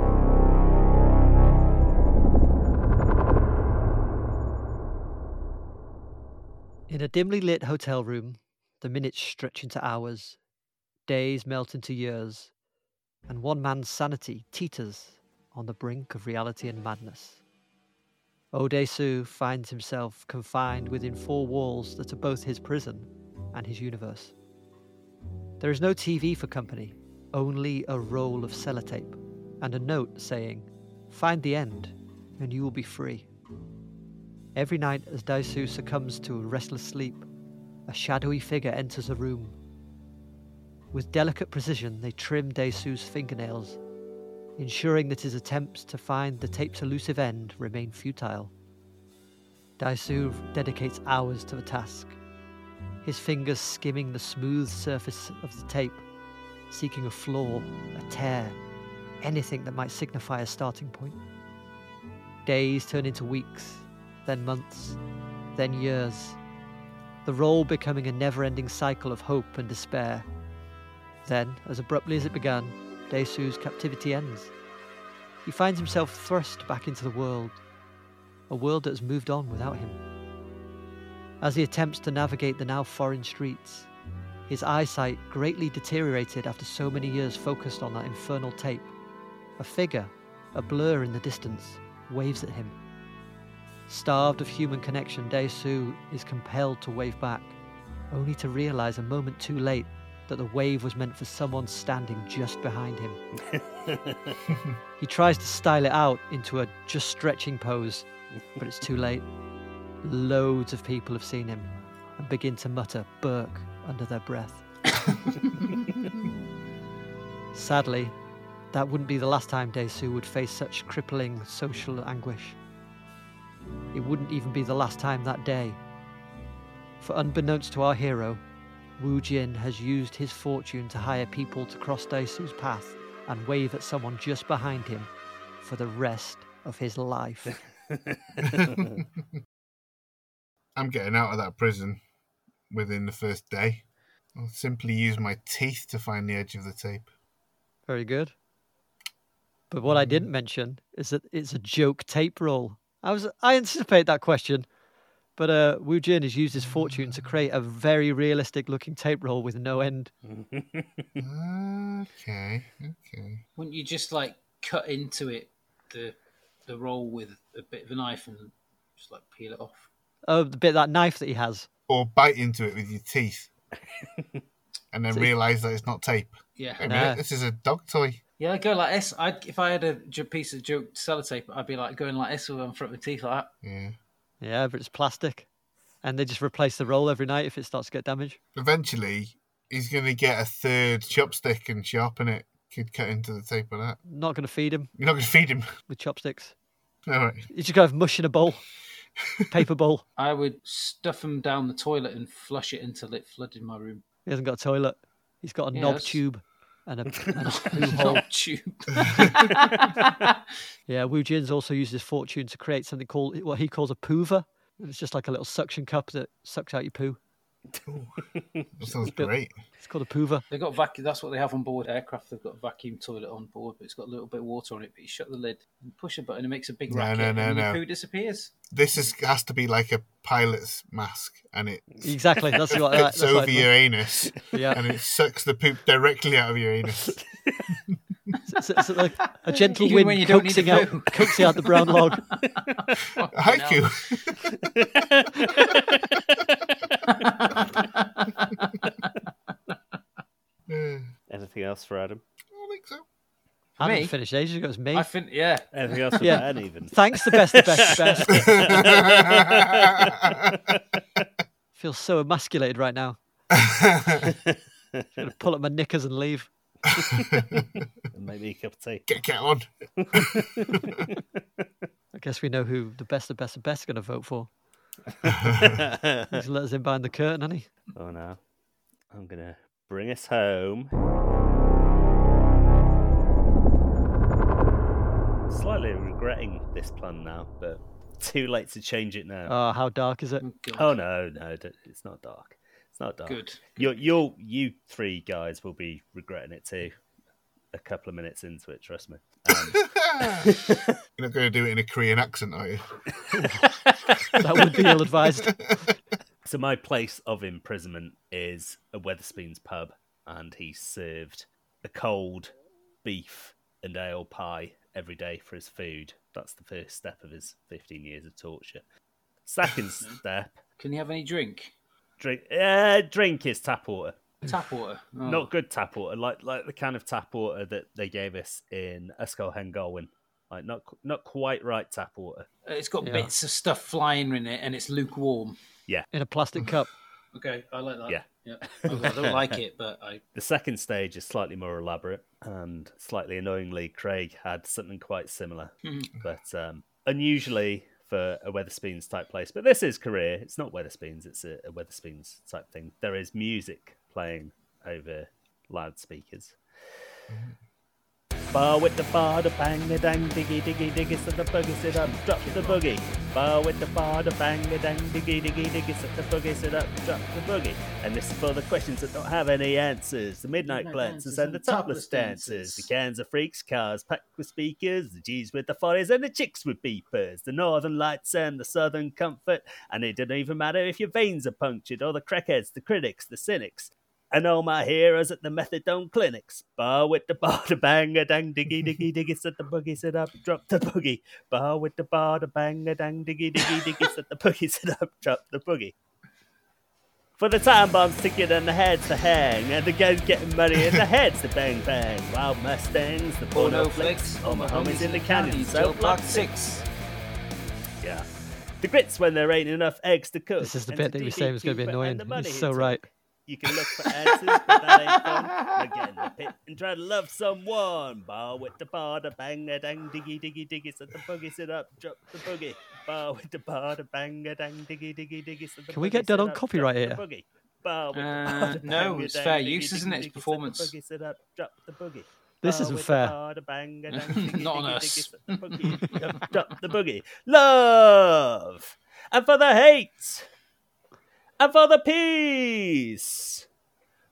In a dimly lit hotel room, the minutes stretch into hours, days melt into years, and one man's sanity teeters on the brink of reality and madness. Daesu finds himself confined within 4 walls that are both his prison and his universe. There is no TV for company, only a roll of sellotape and a note saying, "Find the end and you will be free." Every night as Daesu succumbs to a restless sleep, a shadowy figure enters the room. With delicate precision, they trim Daesu's fingernails, ensuring that his attempts to find the tape's elusive end remain futile. Daesu dedicates hours to the task, his fingers skimming the smooth surface of the tape, seeking a flaw, a tear, anything that might signify a starting point. Days turn into weeks, then months, then years, the roll becoming a never-ending cycle of hope and despair. Then, as abruptly as it began, Daesu's captivity ends. He finds himself thrust back into the world, a world that has moved on without him. As he attempts to navigate the now foreign streets, his eyesight greatly deteriorated after so many years focused on that infernal tape, a figure, a blur in the distance, waves at him. Starved of human connection, Daesu is compelled to wave back, only to realise a moment too late that the wave was meant for someone standing just behind him. He tries to style it out into a just stretching pose, but it's too late. Loads of people have seen him and begin to mutter "Burke" under their breath. Sadly, that wouldn't be the last time Daesu would face such crippling social anguish. It wouldn't even be the last time that day. For unbeknownst to our hero, Wu Jin has used his fortune to hire people to cross Daesu's path and wave at someone just behind him for the rest of his life. I'm getting out of that prison within the first day. I'll simply use my teeth to find the edge of the tape. Very good. But what I didn't mention is that it's a joke tape roll. I anticipate that question, but Wu Jin has used his fortune to create a very realistic looking tape roll with no end. Okay. Wouldn't you just like cut into it the roll with a bit of a knife and just like peel it off? Oh, the bit of that knife that he has. Or bite into it with your teeth. And then realise that it's not tape. Yeah. Wait a minute, this is a dog toy. Yeah, I'd go like this. If I had a piece of joke sellotape, I'd be like going like this with in front of my teeth like that. Yeah. Yeah, but it's plastic. And they just replace the roll every night if it starts to get damaged. Eventually, he's going to get a third chopstick and sharpen it. Could cut into the tape with that. Not going to feed him You're not going to feed him. with chopsticks. All right. You just got to have mush in a bowl. Paper bowl. I would stuff him down the toilet and flush it until it flooded my room. He hasn't got a toilet. He's got a knob Yes. tube and a poo hole. Knob tube. Yeah, Wu Jin's also used his fortune to create something called what he calls a poover. It's just like a little suction cup that sucks out your poo. That sounds great. It's called a poover. They got vacuum. That's what they have on board aircraft. They've got a vacuum toilet on board, but it's got a little bit of water on it. But you shut the lid and push a button, it makes a big racket, and your poo disappears. This has to be like a pilot's mask, and it Exactly. That's what. fits That's what over your anus, Yeah. and it sucks the poop directly out of your anus. It's like a gentle Even wind when you don't need coaxing to poo. coaxing out the brown log. Haiku. Anything else for Adam? I don't think so. I Me? didn't finish ages ago. It was me. I think, yeah. Anything else for Yeah. Ben even? Thanks, the best. Feel so emasculated right now. I'm gonna pull up my knickers and leave. And maybe a cup of tea. Get on. I guess we know who the best are going to vote for. He's let us in behind the curtain, hasn't he? Oh no. I'm gonna bring us home. Slightly regretting this plan now, but too late to change it now. Oh, how dark is it? Oh no, it's not dark. It's not dark. Good. You three guys will be regretting it too. A couple of minutes into it, trust me. You're not going to do it in a Korean accent, are you? That would be ill-advised. So my place of imprisonment is a Wetherspoons pub, and he's served a cold beef and ale pie every day for his food. That's the first step of his 15 years of torture. Second step, Can you have any drink? drink is tap water. Tap water. Oh. Not good tap water, like the kind of tap water that they gave us in Ysgol Hengolwyn. Like not quite right tap water. It's got Yeah. bits of stuff flying in it, and it's lukewarm. In a plastic cup. Okay, I like that. Yeah. I don't like it, but The second stage is slightly more elaborate, and slightly annoyingly, Craig had something quite similar, but unusually for a Wetherspoons type place. But this is Korea. It's not Wetherspoons. It's a Wetherspoons type thing. There is music playing over loudspeakers. Bar with the bar, the bang, the dang, diggy, diggy, diggy, set the boogie, sit up, drop the boogie. Bar with the bar, the bang, the dang, diggy, diggy, diggy, set the boogie, sit up, drop the boogie. And this is for the questions that don't have any answers. The midnight glances and the topless dances. The cans of freaks, cars packed with speakers. The G's with the 40s and the chicks with beepers. The northern lights and the southern comfort. And it doesn't even matter if your veins are punctured or the crackheads, the critics, the cynics. And all my heroes at the methadone clinics. Bar with the bar, the bang, a dang, diggy, diggy, diggy, set the boogie, sit up, drop the boogie. Bar with the bar, the bang, a dang, diggy, diggy, diggy, set the boogie, sit up, drop the boogie. For the time bombs ticking and the heads to hang, and the guns getting money and the heads to bang bang. Wild Mustangs, the porno flicks, all my homies in the canyon, so block 6. Yeah. The grits when there ain't enough eggs to cook. This is the and bit to that you were saying was going to be DDQ, annoying. and the money It's so it right. took. You can look for answers, but that ain't fun. We're getting the pit and try to love someone. Bar with the bar, the bang, a dang, diggy, diggy, diggy, set the boogie, sit up, drop the boogie. Bar with the bar, the bang, a dang, diggy, diggy, diggy, set the Can we boogie, get done sit on up, copyright drop here? the boogie. Bar with the bar, the no, bang, a it's dang, fair diggy, use, diggy, isn't it? It's diggy, set the performance. boogie, sit up, drop the boogie. This Bar isn't with the fair. bar, the bang, a dang, diggy, Not on diggy, us. diggy, set the boogie, drop the boogie. Love! And for the hate! And for the peace!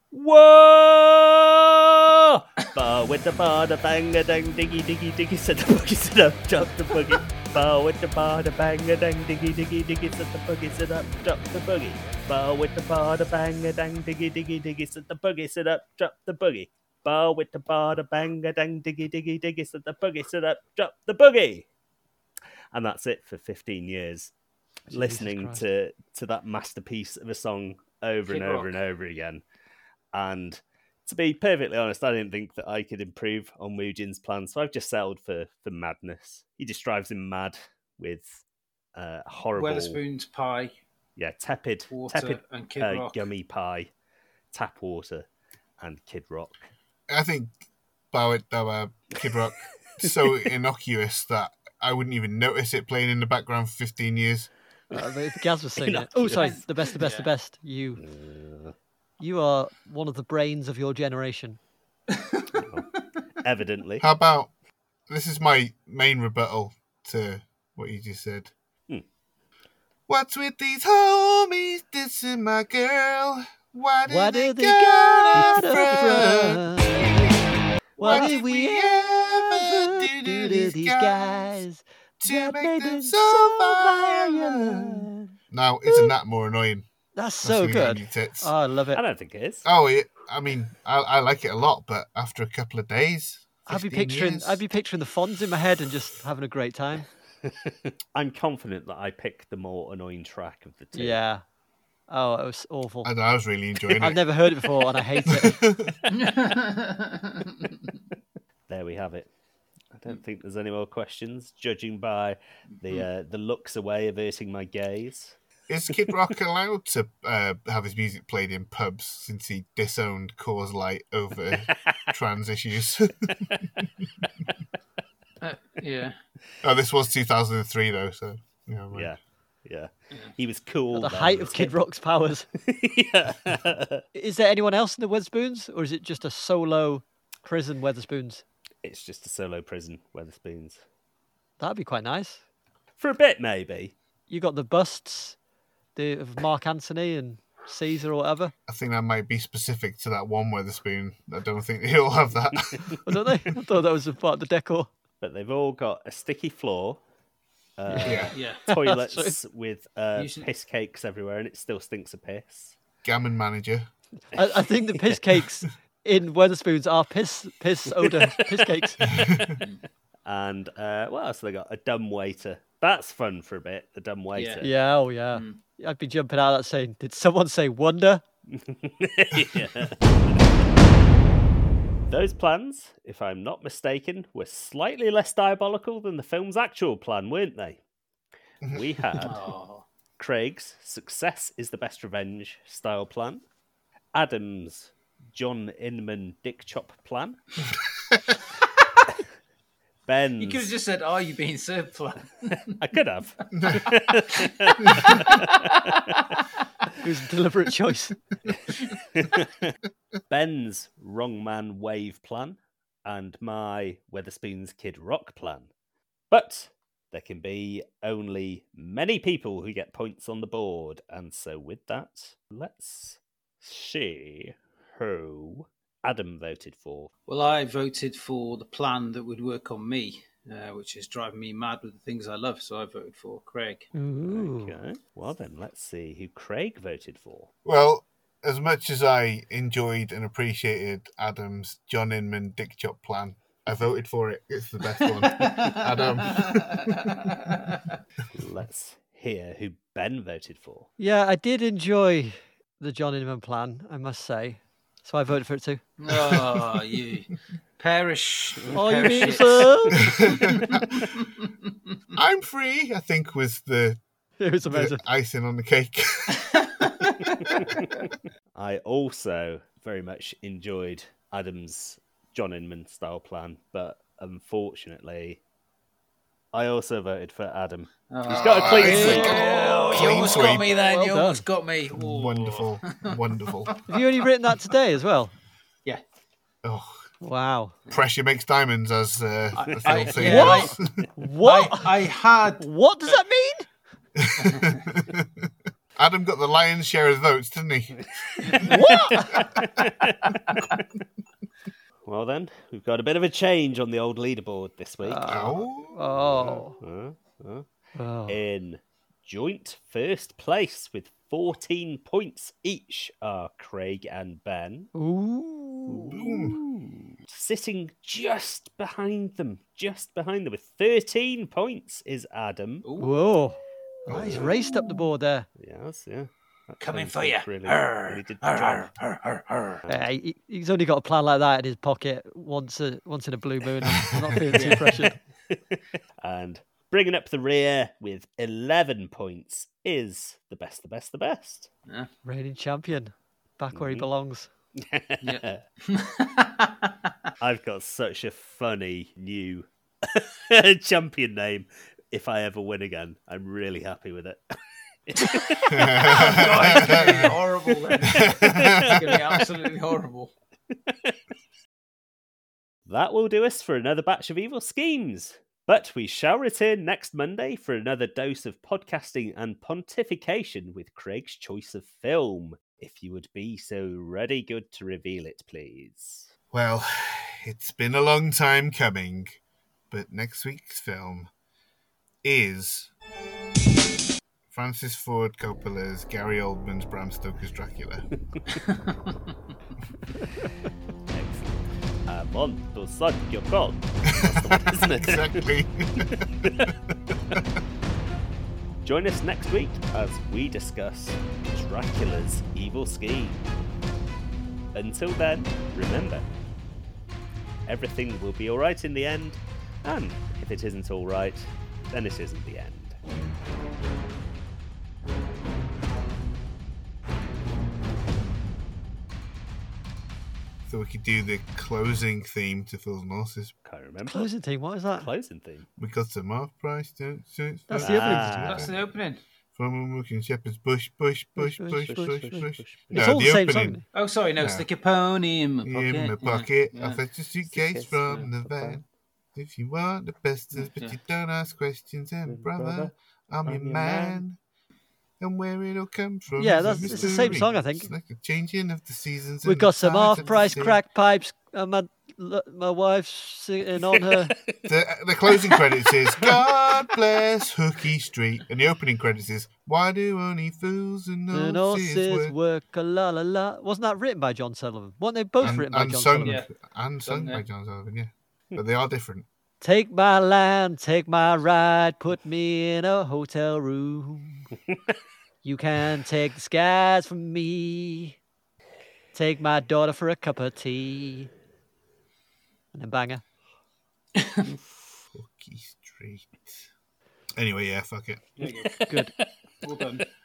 Whoa! Bar with the bar, the banger, dang, diggy, diggy, diggy, set the boogie, sit up, drop the boogie. Bar with the bar, the banger, dang, diggy, diggy, diggy, set the boogie, sit up, drop the boogie. Bar with the bar, the banger, dang, diggy, diggy, diggy, set the boogie, sit up, drop the boogie. Bar with the bar, the banger, dang, diggy, diggy, diggy, set the boogie, sit up, drop the boogie. And that's it for 15 years. Jesus Listening Christ. to that masterpiece of a song over Kid and over Rock. and over again. And to be perfectly honest, I didn't think that I could improve on Woojin's plan, so I've just settled for madness. He just drives him mad with horrible, Weatherspoon's Pie, tepid Water, and Kid Rock. gummy pie, tap water, and Kid Rock. I think Kid Rock so innocuous that I wouldn't even notice it playing in the background for 15 years. Gaz was saying it. Oh, sorry. The best, the best, the best. You are one of the brains of your generation. Evidently. How about, this is my main rebuttal to what you just said. What's with these homies dissing my girl? Why did they get out of front? What did we ever do to these guys to that make made them them so violent? Now, isn't that more annoying? That's so That's really good. on your tits. Oh, I love it. I don't think it is. Oh, I mean, I like it a lot, but after a couple of days, I'd be 15 picturing years. the Fonz in my head and just having a great time. I'm confident that I picked the more annoying track of the two. Yeah. Oh, it was awful. I was really enjoying I've it. never heard it before and I hate it. There we have it. I don't think there's any more questions, judging by the looks away averting my gaze. Is Kid Rock allowed to have his music played in pubs since he disowned Coors Light over trans issues? Yeah. Oh, this was 2003 though, so Yeah. He was cool. At the then, height of wasn't Kid he? Rock's powers. Yeah. Is there anyone else in the Weatherspoons, or is it just a solo prison Weatherspoons? It's just a solo prison Weatherspoons. That'd be quite nice. For a bit, maybe. You got the busts of Mark Antony and Caesar or whatever. I think that might be specific to that one Weatherspoon. I don't think he'll have that. Oh, don't they? I thought that was a part of the decor. But they've all got a sticky floor, Yeah. Yeah. toilets with Usually- piss cakes everywhere, and it still stinks of piss. Gammon manager. I think the piss cakes in Weatherspoons are piss odor piss cakes. And what else have they got? A dumb waiter. That's fun for a bit, the dumb waiter. Yeah, oh yeah. I'd be jumping out of that saying, did someone say wonder? Yeah. Those plans, if I'm not mistaken, were slightly less diabolical than the film's actual plan, weren't they? We had Oh. Craig's Success is the Best Revenge style plan, Adam's John Inman Dick Chop plan, Ben's... You could have just said, "Are you being served?" Plan. I could have. It was a deliberate choice. Ben's Wrong Man Wave plan and my Weatherspoon's Kid Rock plan. But there can be only many people who get points on the board, and so with that, let's see who Adam voted for. Well, I voted for the plan that would work on me, which is driving me mad with the things I love. So I voted for Craig. Ooh. Okay. Well then, let's see who Craig voted for. Well, as much as I enjoyed and appreciated Adam's John Inman Dick Chop plan, I voted for it. It's the best one. Adam. Let's hear who Ben voted for. Yeah, I did enjoy the John Inman plan, I must say. So I voted for it too. Oh, you perish! Oh, you mean, perish sir? I'm free, I think, was the It was amazing. icing on the cake. I also very much enjoyed Adam's John Inman style plan, but unfortunately, I also voted for Adam. Oh, He's got a clean sweep. Oh, you Clean almost sweep. got me then. Well you done. almost got me. Oh. Wonderful. Wonderful. Have you only written that today as well? Yeah. Oh, Wow. pressure makes diamonds, as the I- old saying yeah, goes. What? I had What does that mean? Adam got the lion's share of the votes, didn't he? Well then, we've got a bit of a change on the old leaderboard this week. Oh. In joint first place with 14 points each are Craig and Ben. Sitting just behind them with 13 points is Adam. Whoa. Oh, he's raced up the board there. Yes, yeah. That Coming sounds for you. Really did the job. He's only got a plan like that in his pocket once in a blue moon. I'm not feeling too pressured. And bringing up the rear with 11 points is the best. Reigning champion. Back where he belongs. Yeah. I've got such a funny new champion name. If I ever win again, I'm really happy with it. Oh, God, it's going to be horrible then. It's going to be absolutely horrible. That will do us for another batch of evil schemes. But we shall return next Monday for another dose of podcasting and pontification with Craig's choice of film. If you would be so ready good to reveal it, please. Well, it's been a long time coming, but next week's film is Francis Ford Coppola's Gary Oldman's Bram Stoker's Dracula. Excellent. I'm on to suck your cock. That's the one, isn't it? Exactly. Join us next week as we discuss Dracula's evil scheme. Until then, remember, everything will be alright in the end, and if it isn't alright, then it isn't the end. So we could do the closing theme to Phil's and Horses. Can't remember. Closing team, what is that? Closing theme. We got some off-price. That's the opening. That's the opening. From Mookin Shepherd's Bush. No, It's all the the same opening. song. Oh, sorry, no, Yeah. stick a pony in my pocket. In my pocket, Yeah. I fetched a suitcase from the van. If you want the bestest, but you don't ask questions, and brother, I'm your man. And where it'll come from. Yeah, is a it's the same mystery. song, I think. It's like a changing of the seasons. We've and got the some tides of the off-price sea. crack pipes. And my wife's sitting on her. The closing credits is God bless Hooky Street, and the opening credits is Why do only fools and And horses work? work a la la la. Wasn't that written by John Sullivan? Weren't they both written by And John sung, Sullivan? Yeah. and sung Sung, by yeah. John Sullivan, yeah. But they are different. Take my land, take my ride, put me in a hotel room. You can take the skies from me. Take my daughter for a cup of tea. And then banger. Hooky Street. Anyway, yeah, fuck it. There you go. Good. Well done.